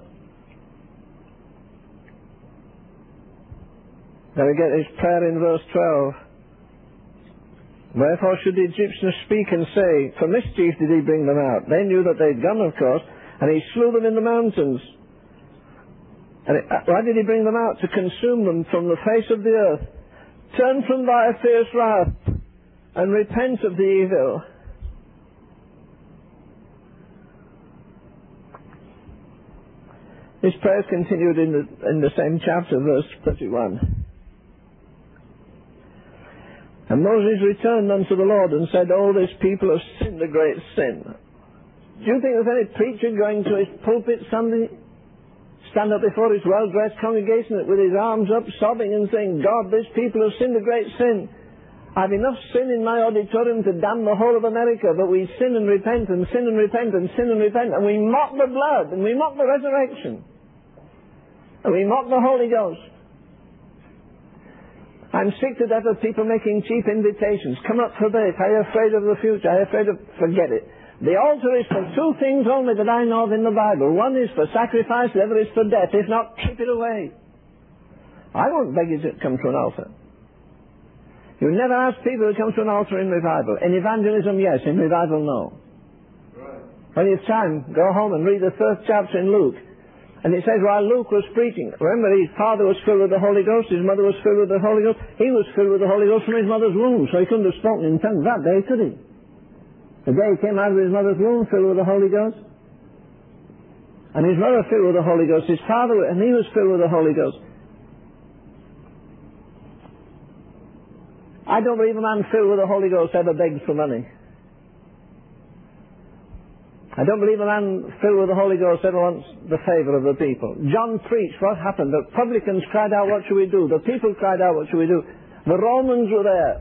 Then we get his prayer in verse 12. Wherefore should the Egyptians speak and say, for mischief did he bring them out? They knew that they'd gone, of course, and he slew them in the mountains. And why did he bring them out? To consume them from the face of the earth. Turn from thy fierce wrath, and repent of the evil. His prayer continued in the same chapter, verse 31. And Moses returned unto the Lord and said, oh, this people have sinned a great sin. Do you think there's any preacher going to his pulpit Sunday, stand up before his well-dressed congregation with his arms up, sobbing and saying, God, this people have sinned a great sin. I've enough sin in my auditorium to damn the whole of America, but we sin and repent and sin and repent and sin and repent, and we mock the blood, and we mock the resurrection, and we mock the Holy Ghost. I'm sick to death of people making cheap invitations. Come up for this. Are you afraid of the future? Are you afraid of... Forget it. The altar is for two things only that I know of in the Bible. One is for sacrifice, the other is for death. If not, keep it away. I won't beg you to come to an altar. You never ask people to come to an altar in revival. In evangelism, yes. In revival, no. Right. When you have time, go home and read the 3rd chapter in Luke. And it says, while Luke was preaching, remember his father was filled with the Holy Ghost, his mother was filled with the Holy Ghost, he was filled with the Holy Ghost from his mother's womb, so he couldn't have spoken in tongues that day, could he? The day he came out of his mother's womb, filled with the Holy Ghost. And his mother filled with the Holy Ghost, his father, and he was filled with the Holy Ghost. I don't believe a man filled with the Holy Ghost ever begs for money. I don't believe a man filled with the Holy Ghost ever wants the favour of the people. John preached. What happened? The publicans cried out, what should we do? The people cried out, what should we do? The Romans were there.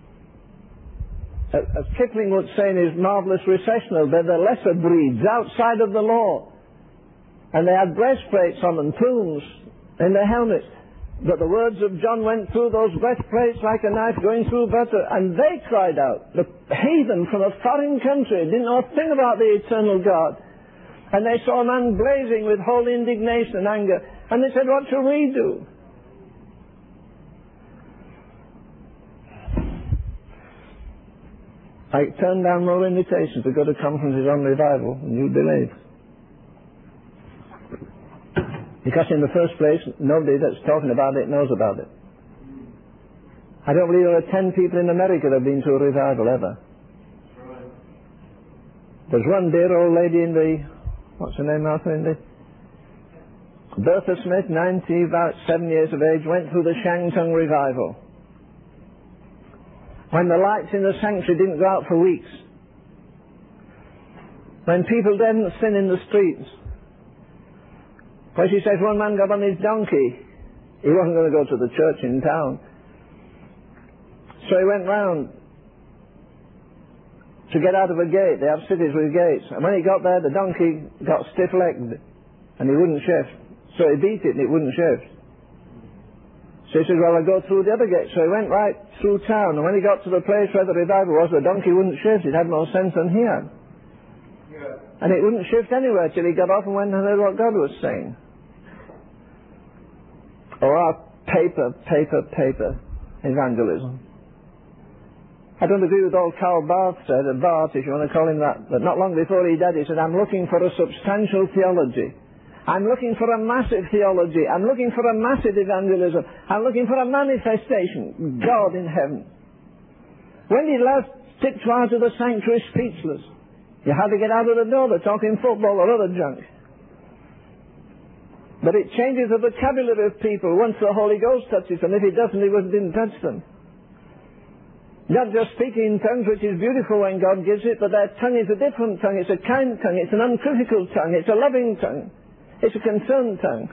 As Kipling would say in his marvellous recessional, they're the lesser breeds outside of the law. And they had breastplates on them, plumes in their helmets. But the words of John went through those breastplates like a knife going through butter, and they cried out. The heathen from a foreign country didn't know a thing about the eternal God. And they saw a man blazing with holy indignation and anger. And they said, what shall we do? I turned down more invitations to go to conferences on revival, and you believe. Because in the first place, nobody that's talking about it knows about it. I don't believe there are 10 people in America that have been to a revival ever. There's one dear old lady in the, what's her name, Martha, in the? Bertha Smith, 90, about 7 years of age, went through the Shantung revival. When the lights in the sanctuary didn't go out for weeks. When people didn't sin in the streets. Well, she says one man got on his donkey. He wasn't going to go to the church in town. So he went round to get out of a gate. They have cities with gates. And when he got there, the donkey got stiff-legged and he wouldn't shift. So he beat it and it wouldn't shift. So he said, well, I'll go through the other gate. So he went right through town, and when he got to the place where the revival was, the donkey wouldn't shift. It had more sense than he had. Yeah. And it wouldn't shift anywhere till he got off and went and heard what God was saying. Or our paper evangelism. I don't agree with all Karl Barth said, or Barth, if you want to call him that, but not long before he died, he said, I'm looking for a substantial theology. I'm looking for a massive theology. I'm looking for a massive evangelism. I'm looking for a manifestation. God in heaven. When did last tip you out of the sanctuary speechless? You had to get out of the door. They're talking football or other junk. But it changes the vocabulary of people once the Holy Ghost touches them. If it doesn't, he didn't touch them. Not just speaking in tongues, which is beautiful when God gives it, but their tongue is a different tongue. It's a kind tongue. It's an uncritical tongue. It's a loving tongue. It's a concerned tongue.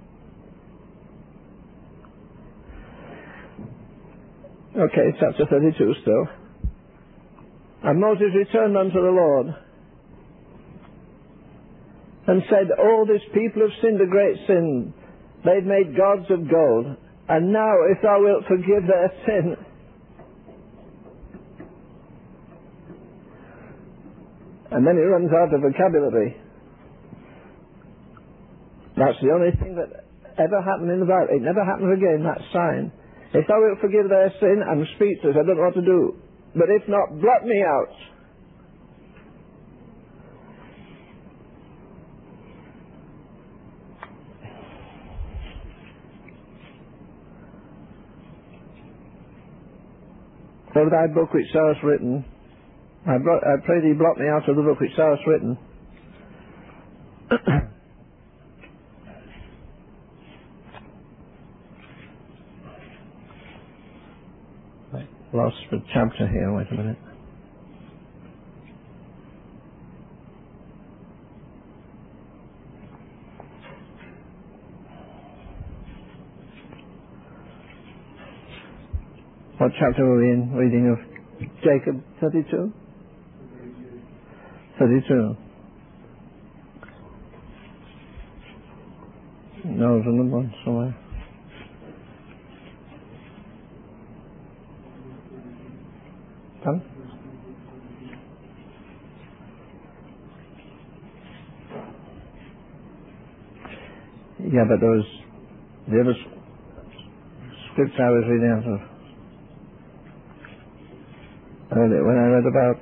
Okay, chapter 32 still. And Moses returned unto the Lord and said, all this people have sinned a great sin. They've made gods of gold. And now, if thou wilt forgive their sin, and then he runs out of vocabulary. That's the only thing that ever happened in the Bible. It never happens again, that sign. If thou wilt forgive their sin, I'm speechless, I don't know what to do. But if not, blot me out. For thy book which thou hast written, I pray thee blot me out of the book which thou hast written. Lost the chapter here, wait a minute. What chapter were we in? Reading of Jacob 32? 32. No, there's another one somewhere. Come. Yeah, but there was the other scripture I was reading out of earlier when I read about.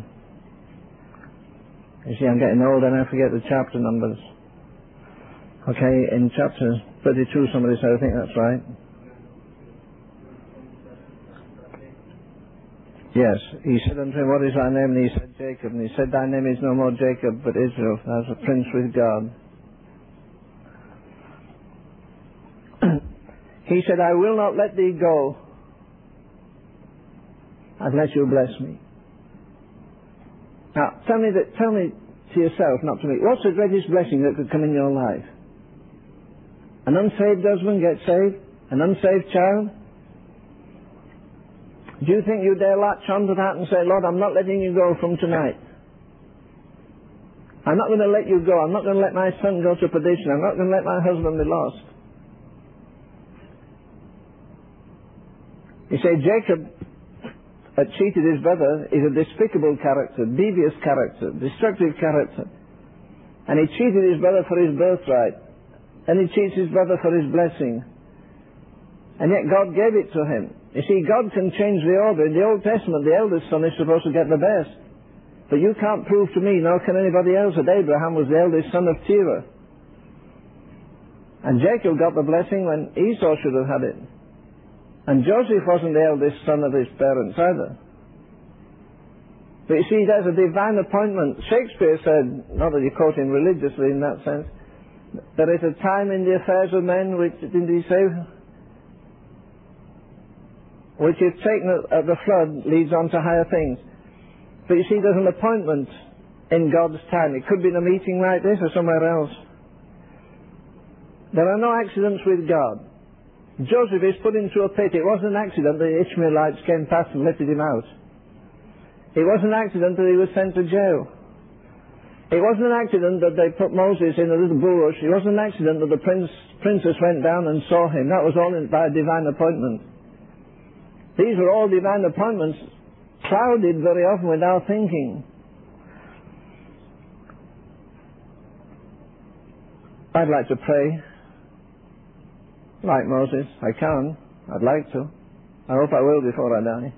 You see, I'm getting old and I forget the chapter numbers. Okay, in chapter 32, somebody said, I think that's right. Yes, he said unto him, what is thy name? And he said, Jacob. And he said, thy name is no more Jacob, but Israel, thou art a prince with God. He said, I will not let thee go unless you bless me. Now, tell me to yourself, not to me, what's the greatest blessing that could come in your life? An unsaved husband gets saved? An unsaved child? Do you think you dare latch onto that and say, Lord, I'm not letting you go from tonight. I'm not going to let you go. I'm not going to let my son go to perdition. I'm not going to let my husband be lost. You say Jacob had cheated his brother is a despicable character, devious character, destructive character. And he cheated his brother for his birthright. And he cheats his brother for his blessing. And yet God gave it to him. You see, God can change the order. In the Old Testament, the eldest son is supposed to get the best. But you can't prove to me, nor can anybody else, that Abraham was the eldest son of Terah. And Jacob got the blessing when Esau should have had it. And Joseph wasn't the eldest son of his parents either. But you see, there's a divine appointment. Shakespeare said, not that you quote him religiously in that sense, there is a time in the affairs of men which, didn't he say, which if taken at the flood leads on to higher things. But you see, there's an appointment in God's time. It could be in a meeting like this or somewhere else. There are no accidents with God. Joseph is put into a pit. It wasn't an accident that the Ishmaelites came past and lifted him out. It wasn't an accident that he was sent to jail. It wasn't an accident that they put Moses in a little bush. It wasn't an accident that the princess went down and saw him. That was all by divine appointment. These were all divine appointments, clouded very often with our thinking. I'd like to pray like Moses. I can. I'd like to. I hope I will before I die.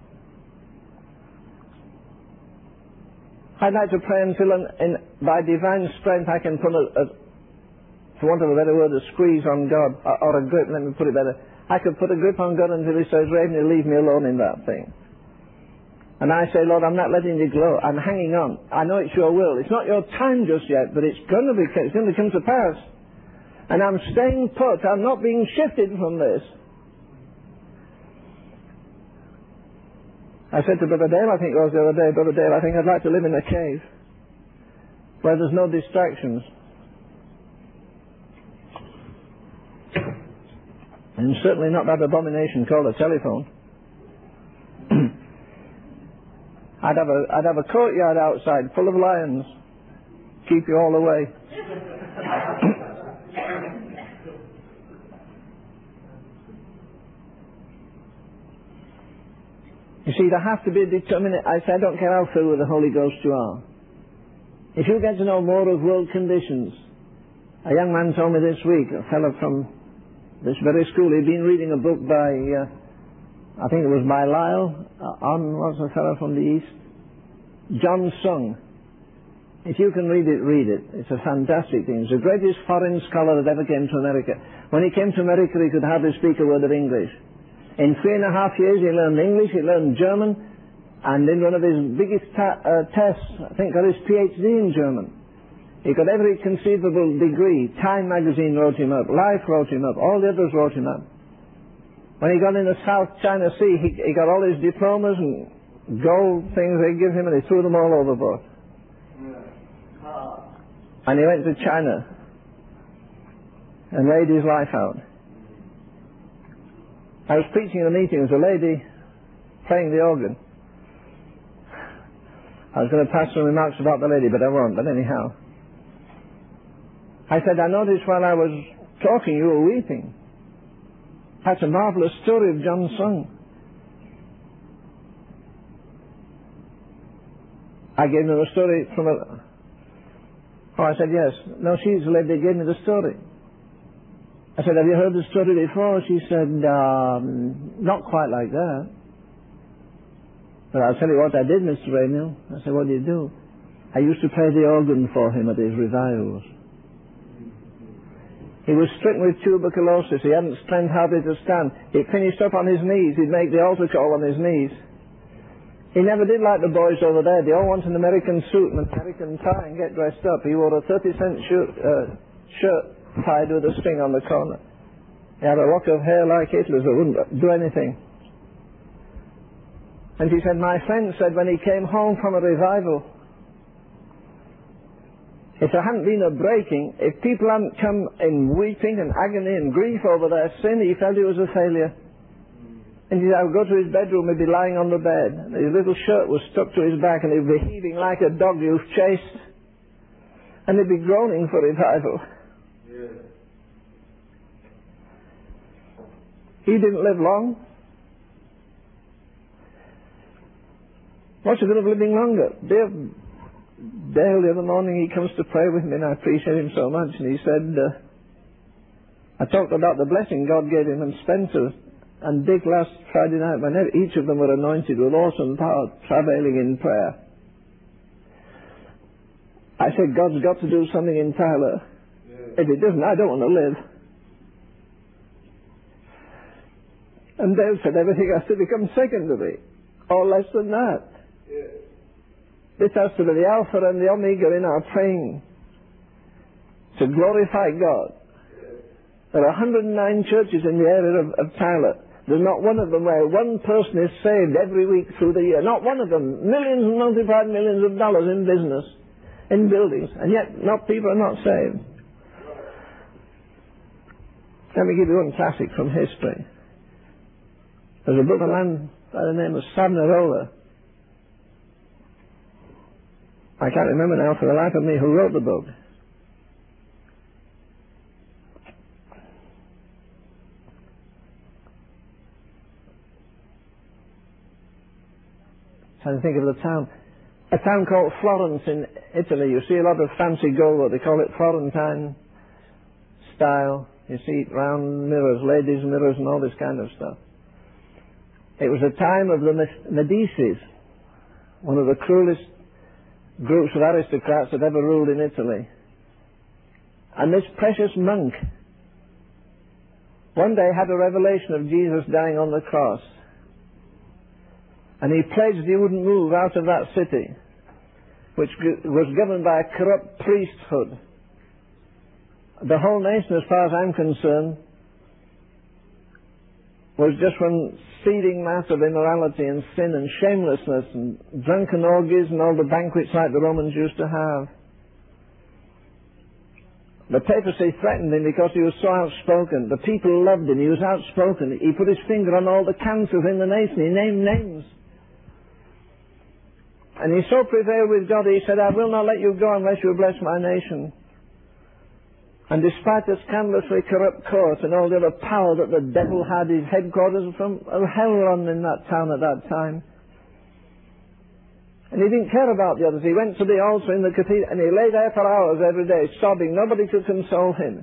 I'd like to pray until by divine strength I can put for want of a better word, a squeeze on God, or a grip, let me put it better. I could put a grip on God until he says, Raven, leave me alone in that thing. And I say, Lord, I'm not letting you go. I'm hanging on. I know it's your will. It's not your time just yet, but it's going to come to pass. And I'm staying put. I'm not being shifted from this. I said to Brother Dale, I think it was the other day, Brother Dale, I think I'd like to live in a cave where there's no distractions. And certainly not that abomination called a telephone. I'd have a courtyard outside full of lions. Keep you all away. You see, there has to be a determination. I say, I don't care how filled with the Holy Ghost you are. If you get to know more of world conditions. A young man told me this week, a fellow from this very school, he'd been reading a book by, I think it was by Lyle, was a fellow from the East, John Sung. If you can read it, read it. It's a fantastic thing. It's the greatest foreign scholar that ever came to America. When he came to America, he could hardly speak a word of English. In 3.5 years, he learned English, he learned German, and in one of his biggest tests, I think got his PhD in German. He got every conceivable degree. Time magazine wrote him up, Life wrote him up, all the others wrote him up. When he got in the South China Sea, he got all his diplomas and gold things they give him, and he threw them all overboard. And he went to China and laid his life out. I was preaching in a meeting. There was a lady playing the organ. I was going to pass some remarks about the lady, but I won't. But anyhow, I said, I noticed while I was talking you were weeping. That's a marvelous story of John Sung. I gave her a story from a... Oh, I said, yes. No, she's the lady that gave me the story. I said, have you heard the story before? She said, not quite like that. But I'll tell you what I did, Mr. Raynell. I said, what do you do? I used to play the organ for him at his revivals. He was stricken with tuberculosis. He hadn't strength hardly to stand. He finished up on his knees. He'd make the altar call on his knees. He never did like the boys over there. They all want an American suit and an American tie and get dressed up. He wore a 30-cent shirt tied with a string on the corner. He had a lock of hair like Hitler's that wouldn't do anything. And he said, my friend said when he came home from a revival, if there hadn't been a breaking, if people hadn't come in weeping and agony and grief over their sin, he felt he was a failure. And he said, I would go to his bedroom, he'd be lying on the bed, and his little shirt was stuck to his back, and he'd be heaving like a dog you've chased, and he'd be groaning for revival. Yeah. He didn't live long. What's the good of living longer? Dale, the other morning, he comes to pray with me, and I appreciate him so much, and he said, I talked about the blessing God gave him, and Spencer and Dick last Friday night, when each of them were anointed with awesome power, travailing in prayer. I said, God's got to do something in Tyler. Yeah. If he doesn't, I don't want to live. And Dale said, everything has to become second to me, or less than that. Yeah. This has to be the Alpha and the Omega in our praying to glorify God. Yeah. There are 109 churches in the area of Tyler. There's not one of them where one person is saved every week through the year. Not one of them. Millions and multiplied millions of dollars in business, in buildings, and yet people are not saved. Let me give you one classic from history. There's a book, a man by the name of Savonarola. I can't remember now for the life of me who wrote the book. Trying to think of the town. A town called Florence in Italy. You see a lot of fancy gold, they call it Florentine style. You see round mirrors, ladies' mirrors and all this kind of stuff. It was a time of the Medicis, one of the cruelest groups of aristocrats that ever ruled in Italy. And this precious monk one day had a revelation of Jesus dying on the cross. And he pledged he wouldn't move out of that city, which was governed by a corrupt priesthood. The whole nation, as far as I'm concerned, was just one seething mass of immorality and sin and shamelessness and drunken orgies and all the banquets like the Romans used to have. The papacy threatened him because he was so outspoken. The people loved him. He was outspoken. He put his finger on all the cancers in the nation. He named names. And he so prevailed with God, he said, I will not let you go unless you bless my nation. And despite the scandalously corrupt court and all the other power that the devil had, his headquarters from hell run in that town at that time. And he didn't care about the others. He went to the altar in the cathedral and he lay there for hours every day, sobbing. Nobody could console him.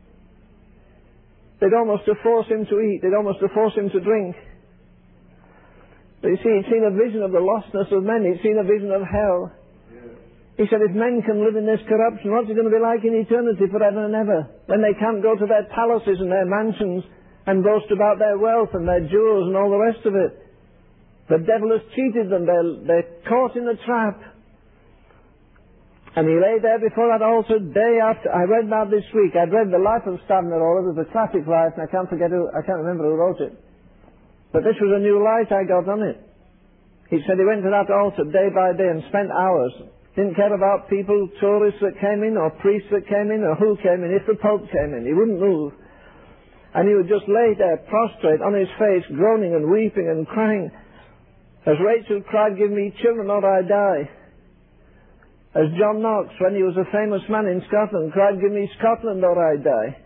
They'd almost have forced him to eat. They'd almost have forced him to drink. But you see, he'd seen a vision of the lostness of men. He'd seen a vision of hell. He said, if men can live in this corruption, what's it going to be like in eternity forever and ever? When they can't go to their palaces and their mansions and boast about their wealth and their jewels and all the rest of it. The devil has cheated them. They're caught in the trap. And he lay there before that altar day after. I read that this week. I'd read The Life of Savonarola. It was a classic life, and I can't remember who wrote it. But this was a new light I got on it. He said he went to that altar day by day and spent hours. Didn't care about people, tourists that came in, or priests that came in, or who came in. If the Pope came in, he wouldn't move. And he would just lay there prostrate on his face, groaning and weeping and crying. As Rachel cried, give me children or I die. As John Knox, when he was a famous man in Scotland, cried, give me Scotland or I die.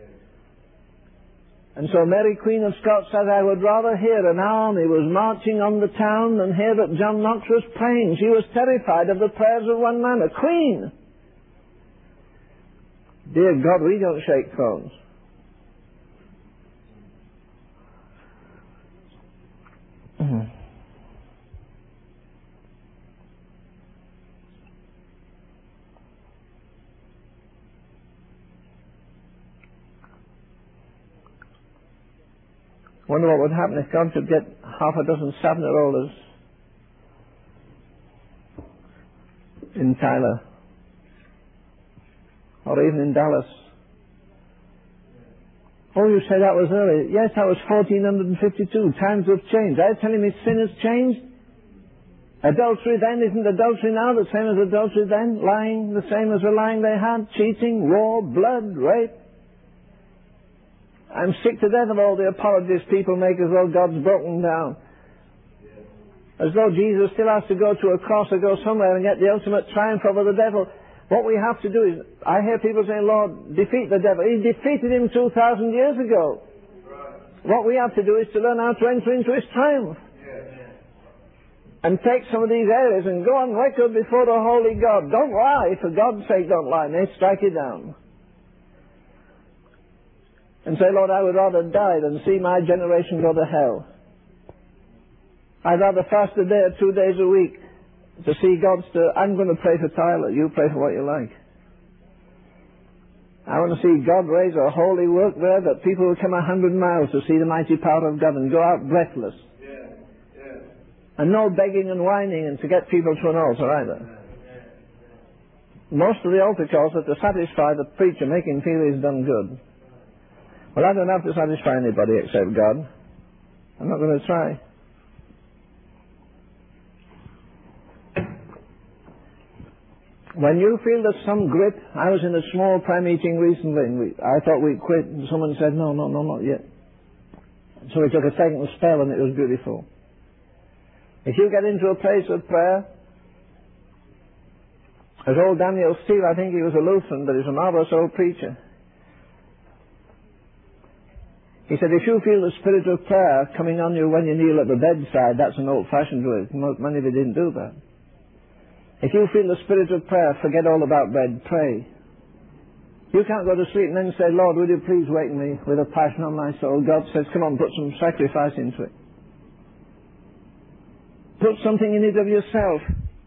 And so Mary Queen of Scots said, I would rather hear an army was marching on the town than hear that John Knox was praying. She was terrified of the prayers of one man, a queen. Dear God, we don't shake thrones. Wonder what would happen if God could get half a dozen Savonarola's in Tyler, or even in Dallas. Oh, you say that was early. Yes, that was 1452. Times have changed. Are you telling me sin has changed? Adultery then, isn't adultery now the same as adultery then? Lying, the same as the lying they had? Cheating, war, blood, rape? I'm sick to death of all the apologies people make as though God's broken down. As though Jesus still has to go to a cross or go somewhere and get the ultimate triumph over the devil. What we have to do is, I hear people saying, Lord, defeat the devil. He defeated him 2,000 years ago. What we have to do is to learn how to enter into his triumph. And take some of these areas and go on record before the holy God. Don't lie, for God's sake don't lie. May strike you down. And say, Lord, I would rather die than see my generation go to hell. I'd rather fast a day or 2 days a week to see God still. I'm going to pray for Tyler. You pray for what you like. I want to see God raise a holy work there that people will come 100 miles to see the mighty power of God and go out breathless. And no begging and whining and to get people to an altar either. Most of the altar calls are to satisfy the preacher, make him feel he's done good. Well, I don't have to satisfy anybody except God. I'm not going to try. When you feel there's some grip, I was in a small prayer meeting recently and I thought we'd quit and someone said, no, not yet. So we took a second spell and it was beautiful. If you get into a place of prayer As old Daniel Steele, I think he was a Lutheran, but he's a marvelous old preacher. He said, if you feel the spirit of prayer coming on you when you kneel at the bedside, that's an old-fashioned way. Many of you didn't do that. If you feel the spirit of prayer, forget all about bed, pray. You can't go to sleep and then say, Lord, will you please wake me with a passion on my soul? God says, come on, put some sacrifice into it. Put something in it of yourself.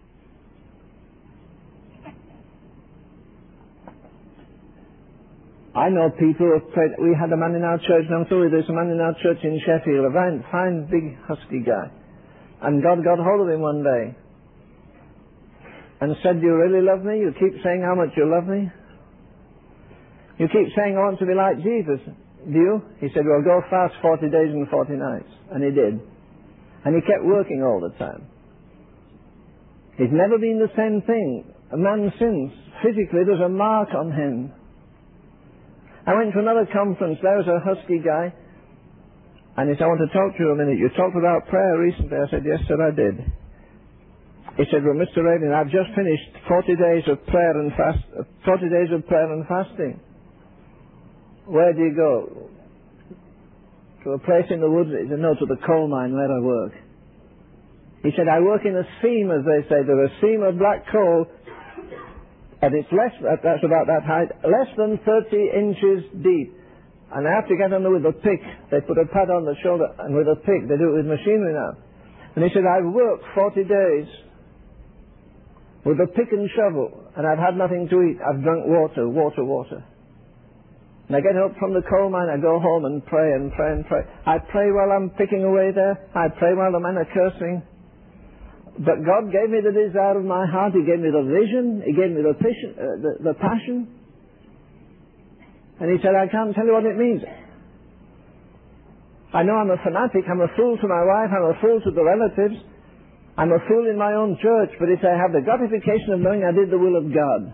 I know people who have prayed. We had a man in our church, and I'm sorry, there's a man in our church in Sheffield, a fine, big, husky guy. And God got hold of him one day and said, do you really love me? You keep saying how much you love me. You keep saying I want to be like Jesus. Do you? He said, well, go fast 40 days and 40 nights. And he did. And he kept working all the time. He's never been the same thing. A man since. Physically, there's a mark on him. I went to another conference. There was a husky guy. And he said, I want to talk to you a minute. You talked about prayer recently. I said, yes, sir, I did. He said, well, Mr. Raven, I've just finished 40 days of prayer and 40 days of prayer and fasting. Where do you go? To a place in the woods? He said, no, to the coal mine where I work. He said, I work in a seam, as they say. There's a seam of black coal, and it's that's about that height, less than 30 inches deep. And I have to get on there with a pick. They put a pad on the shoulder, and with a pick, they do it with machinery now. And he said, I've worked 40 days with a pick and shovel, and I've had nothing to eat. I've drunk water. And I get up from the coal mine, I go home and pray and pray and pray. I pray while I'm picking away there. I pray while the men are cursing. But God gave me the desire of my heart. He gave me the vision. He gave me the passion. And he said, I can't tell you what it means. I know I'm a fanatic. I'm a fool to my wife. I'm a fool to the relatives. I'm a fool in my own church. But if I have the gratification of knowing I did the will of God.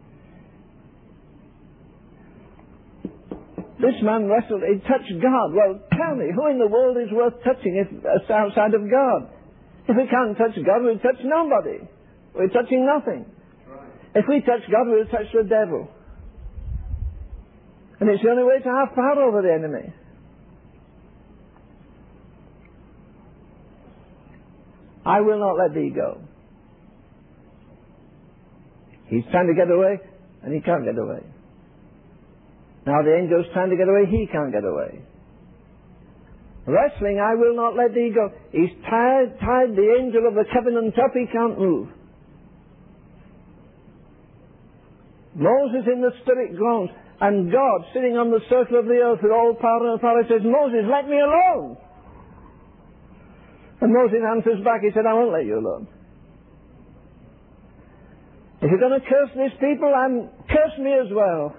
This man wrestled, he touched God. Well, tell me, who in the world is worth touching if outside of God? If we can't touch God, we'll touch nobody. We're touching nothing. Right. If we touch God, we'll touch the devil. And it's the only way to have power over the enemy. I will not let thee go. He's trying to get away, and he can't get away. Now the angel's trying to get away, he can't get away. Wrestling, I will not let thee go. He's tied the angel of the covenant up, he can't move. Moses in the spirit groans, and God sitting on the circle of the earth with all power and authority says, Moses, let me alone. And Moses answers back, he said, I won't let you alone. If you're going to curse these people, curse me as well.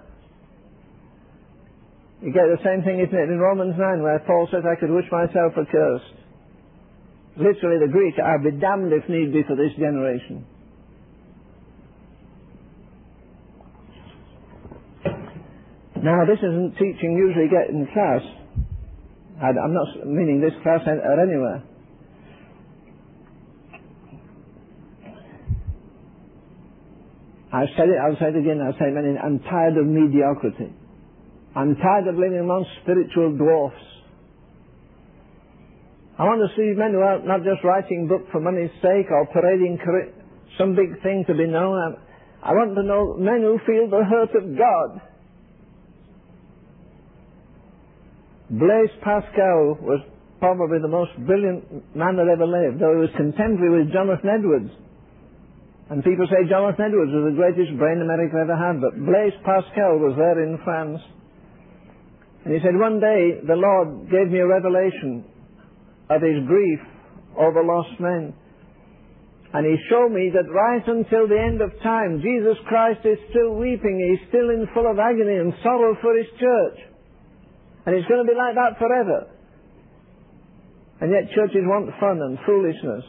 You get the same thing, isn't it, in Romans 9, where Paul says, I could wish myself accursed. Literally the Greek, I'll be damned if need be for this generation. Now, this isn't teaching usually get in class. I'm not meaning this class or anywhere. I've said it, I'll say it again, I'll say it again. I'm tired of mediocrity. I'm tired of living among spiritual dwarfs. I want to see men who are not just writing books for money's sake or parading some big thing to be known. I want to know men who feel the hurt of God. Blaise Pascal was probably the most brilliant man that ever lived, though he was contemporary with Jonathan Edwards. And people say Jonathan Edwards was the greatest brain America ever had, but Blaise Pascal was there in France. And he said, one day the Lord gave me a revelation of his grief over lost men. And he showed me that right until the end of time, Jesus Christ is still weeping. He's still in full of agony and sorrow for his church. And it's going to be like that forever. And yet churches want fun and foolishness.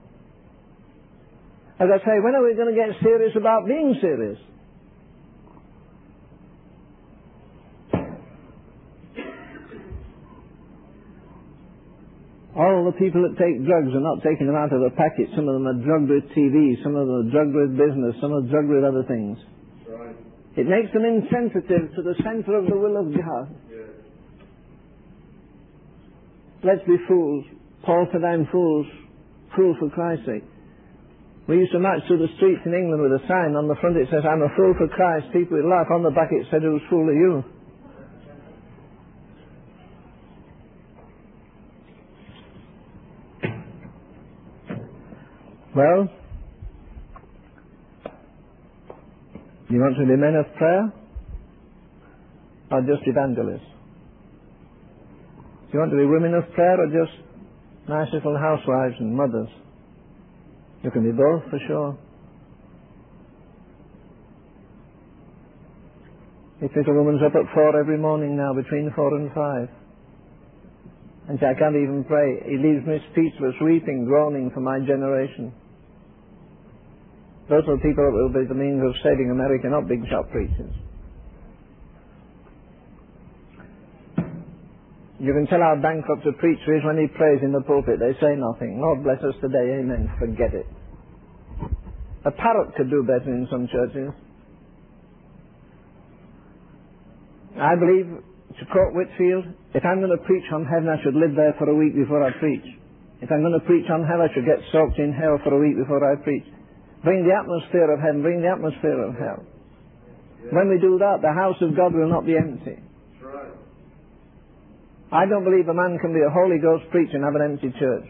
As I say, when are we going to get serious about being serious? All the people that take drugs are not taking them out of the packet. Some of them are drugged with TV, some of them are drugged with business, some are drugged with other things. Right. It makes them insensitive to the center of the will of God. Yes. Let's be fools. Paul said, I'm fools. Fool for Christ's sake. We used to march through the streets in England with a sign. On the front it says, I'm a fool for Christ. People would laugh. On the back it said, whose fool are you? Well, you want to be men of prayer or just evangelists? Do you want to be women of prayer or just nice little housewives and mothers? You can be both, for sure. This little woman's up at 4 every morning now, between 4 and 5. And says, I can't even pray. He leaves me speechless, weeping, groaning for my generation. Those are the people that will be the means of saving America, not big shot preachers. You can tell how bankrupt a preacher is when he prays in the pulpit. They say nothing. Lord bless us today, amen. Forget it. A parrot could do better in some churches. I believe, to quote Whitfield, if I'm going to preach on heaven, I should live there for a week before I preach. If I'm going to preach on hell, I should get soaked in hell for a week before I preach. Bring the atmosphere of heaven, bring the atmosphere of hell. When we do that, the house of God will not be empty. I don't believe a man can be a Holy Ghost preacher and have an empty church.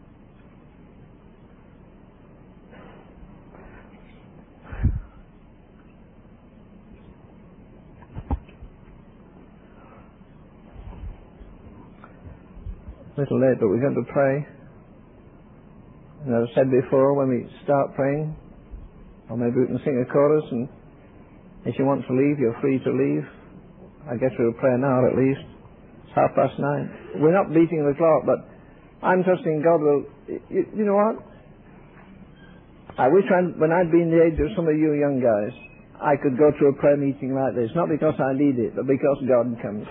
A little late, but we're going to pray. And I've said before, when we start praying, or maybe we can sing a chorus, and if you want to leave, you're free to leave. I guess we'll pray an hour at least. It's 9:30. We're not beating the clock, but I'm trusting God will... You know what? I wish when I'd been the age of some of you young guys, I could go to a prayer meeting like this, not because I need it, but because God comes.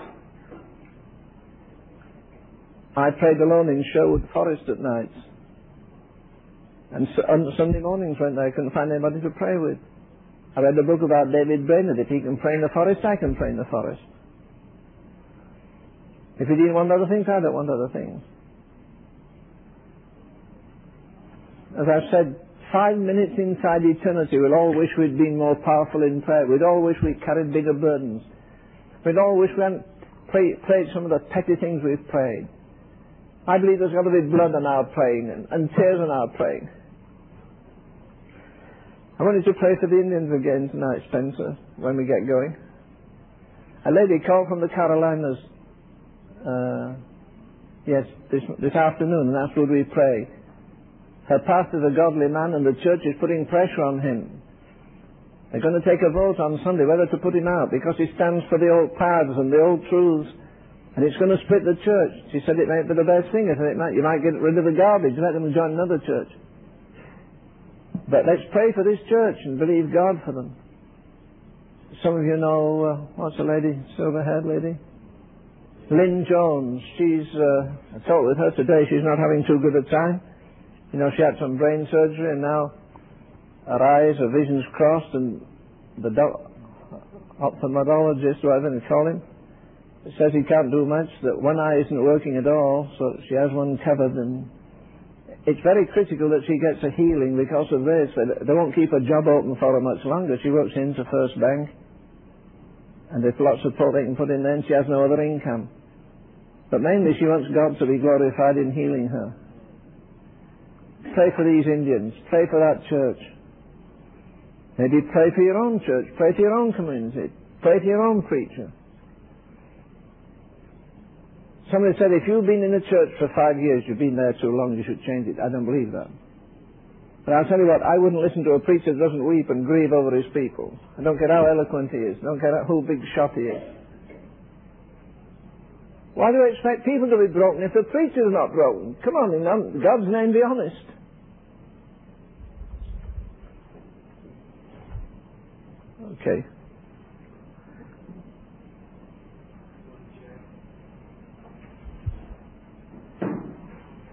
I prayed alone in Sherwood Forest at nights. And on Sunday mornings went there, I couldn't find anybody to pray with. I read a book about David Brainerd. If he can pray in the forest, I can pray in the forest. If he didn't want other things, I don't want other things. As I've said, 5 minutes inside eternity, we'll all wish we'd been more powerful in prayer. We'd all wish we carried bigger burdens. We'd all wish we hadn't prayed some of the petty things we've prayed. I believe there's got to be blood on our praying and tears on our praying. I wanted to pray for the Indians again tonight, Spencer, when we get going. A lady called from the Carolinas, this afternoon, and asked would we pray. Her pastor's a godly man, and the church is putting pressure on him. They're going to take a vote on Sunday whether to put him out, because he stands for the old paths and the old truths, and it's going to split the church. She said it might be the best thing. I said you might get rid of the garbage, let them join another church. But let's pray for this church and believe God for them. Some of you know, what's the lady, silver-haired lady? Lynn Jones. I talked with her today. She's not having too good a time. You know, she had some brain surgery, and now her eyes, her vision's crossed, and the ophthalmologist, whatever they call him, says he can't do much, that one eye isn't working at all, so she has one covered, and it's very critical that she gets a healing because of this. They won't keep a job open for her much longer. She works into First Bank, and there's lots of support they can put in there, and she has no other income. But mainly she wants God to be glorified in healing her. Pray for these Indians. Pray for that church. Maybe pray for your own church. Pray for your own community. Pray for your own preacher. Somebody said, if you've been in a church for 5 years, you've been there too long, you should change it. I don't believe that. But I'll tell you what, I wouldn't listen to a preacher that doesn't weep and grieve over his people. I don't care how eloquent he is. I don't care how big shot he is. Why do you expect people to be broken if the preacher's not broken? Come on, in God's name, be honest. Okay.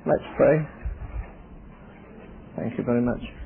Let's pray. Thank you very much.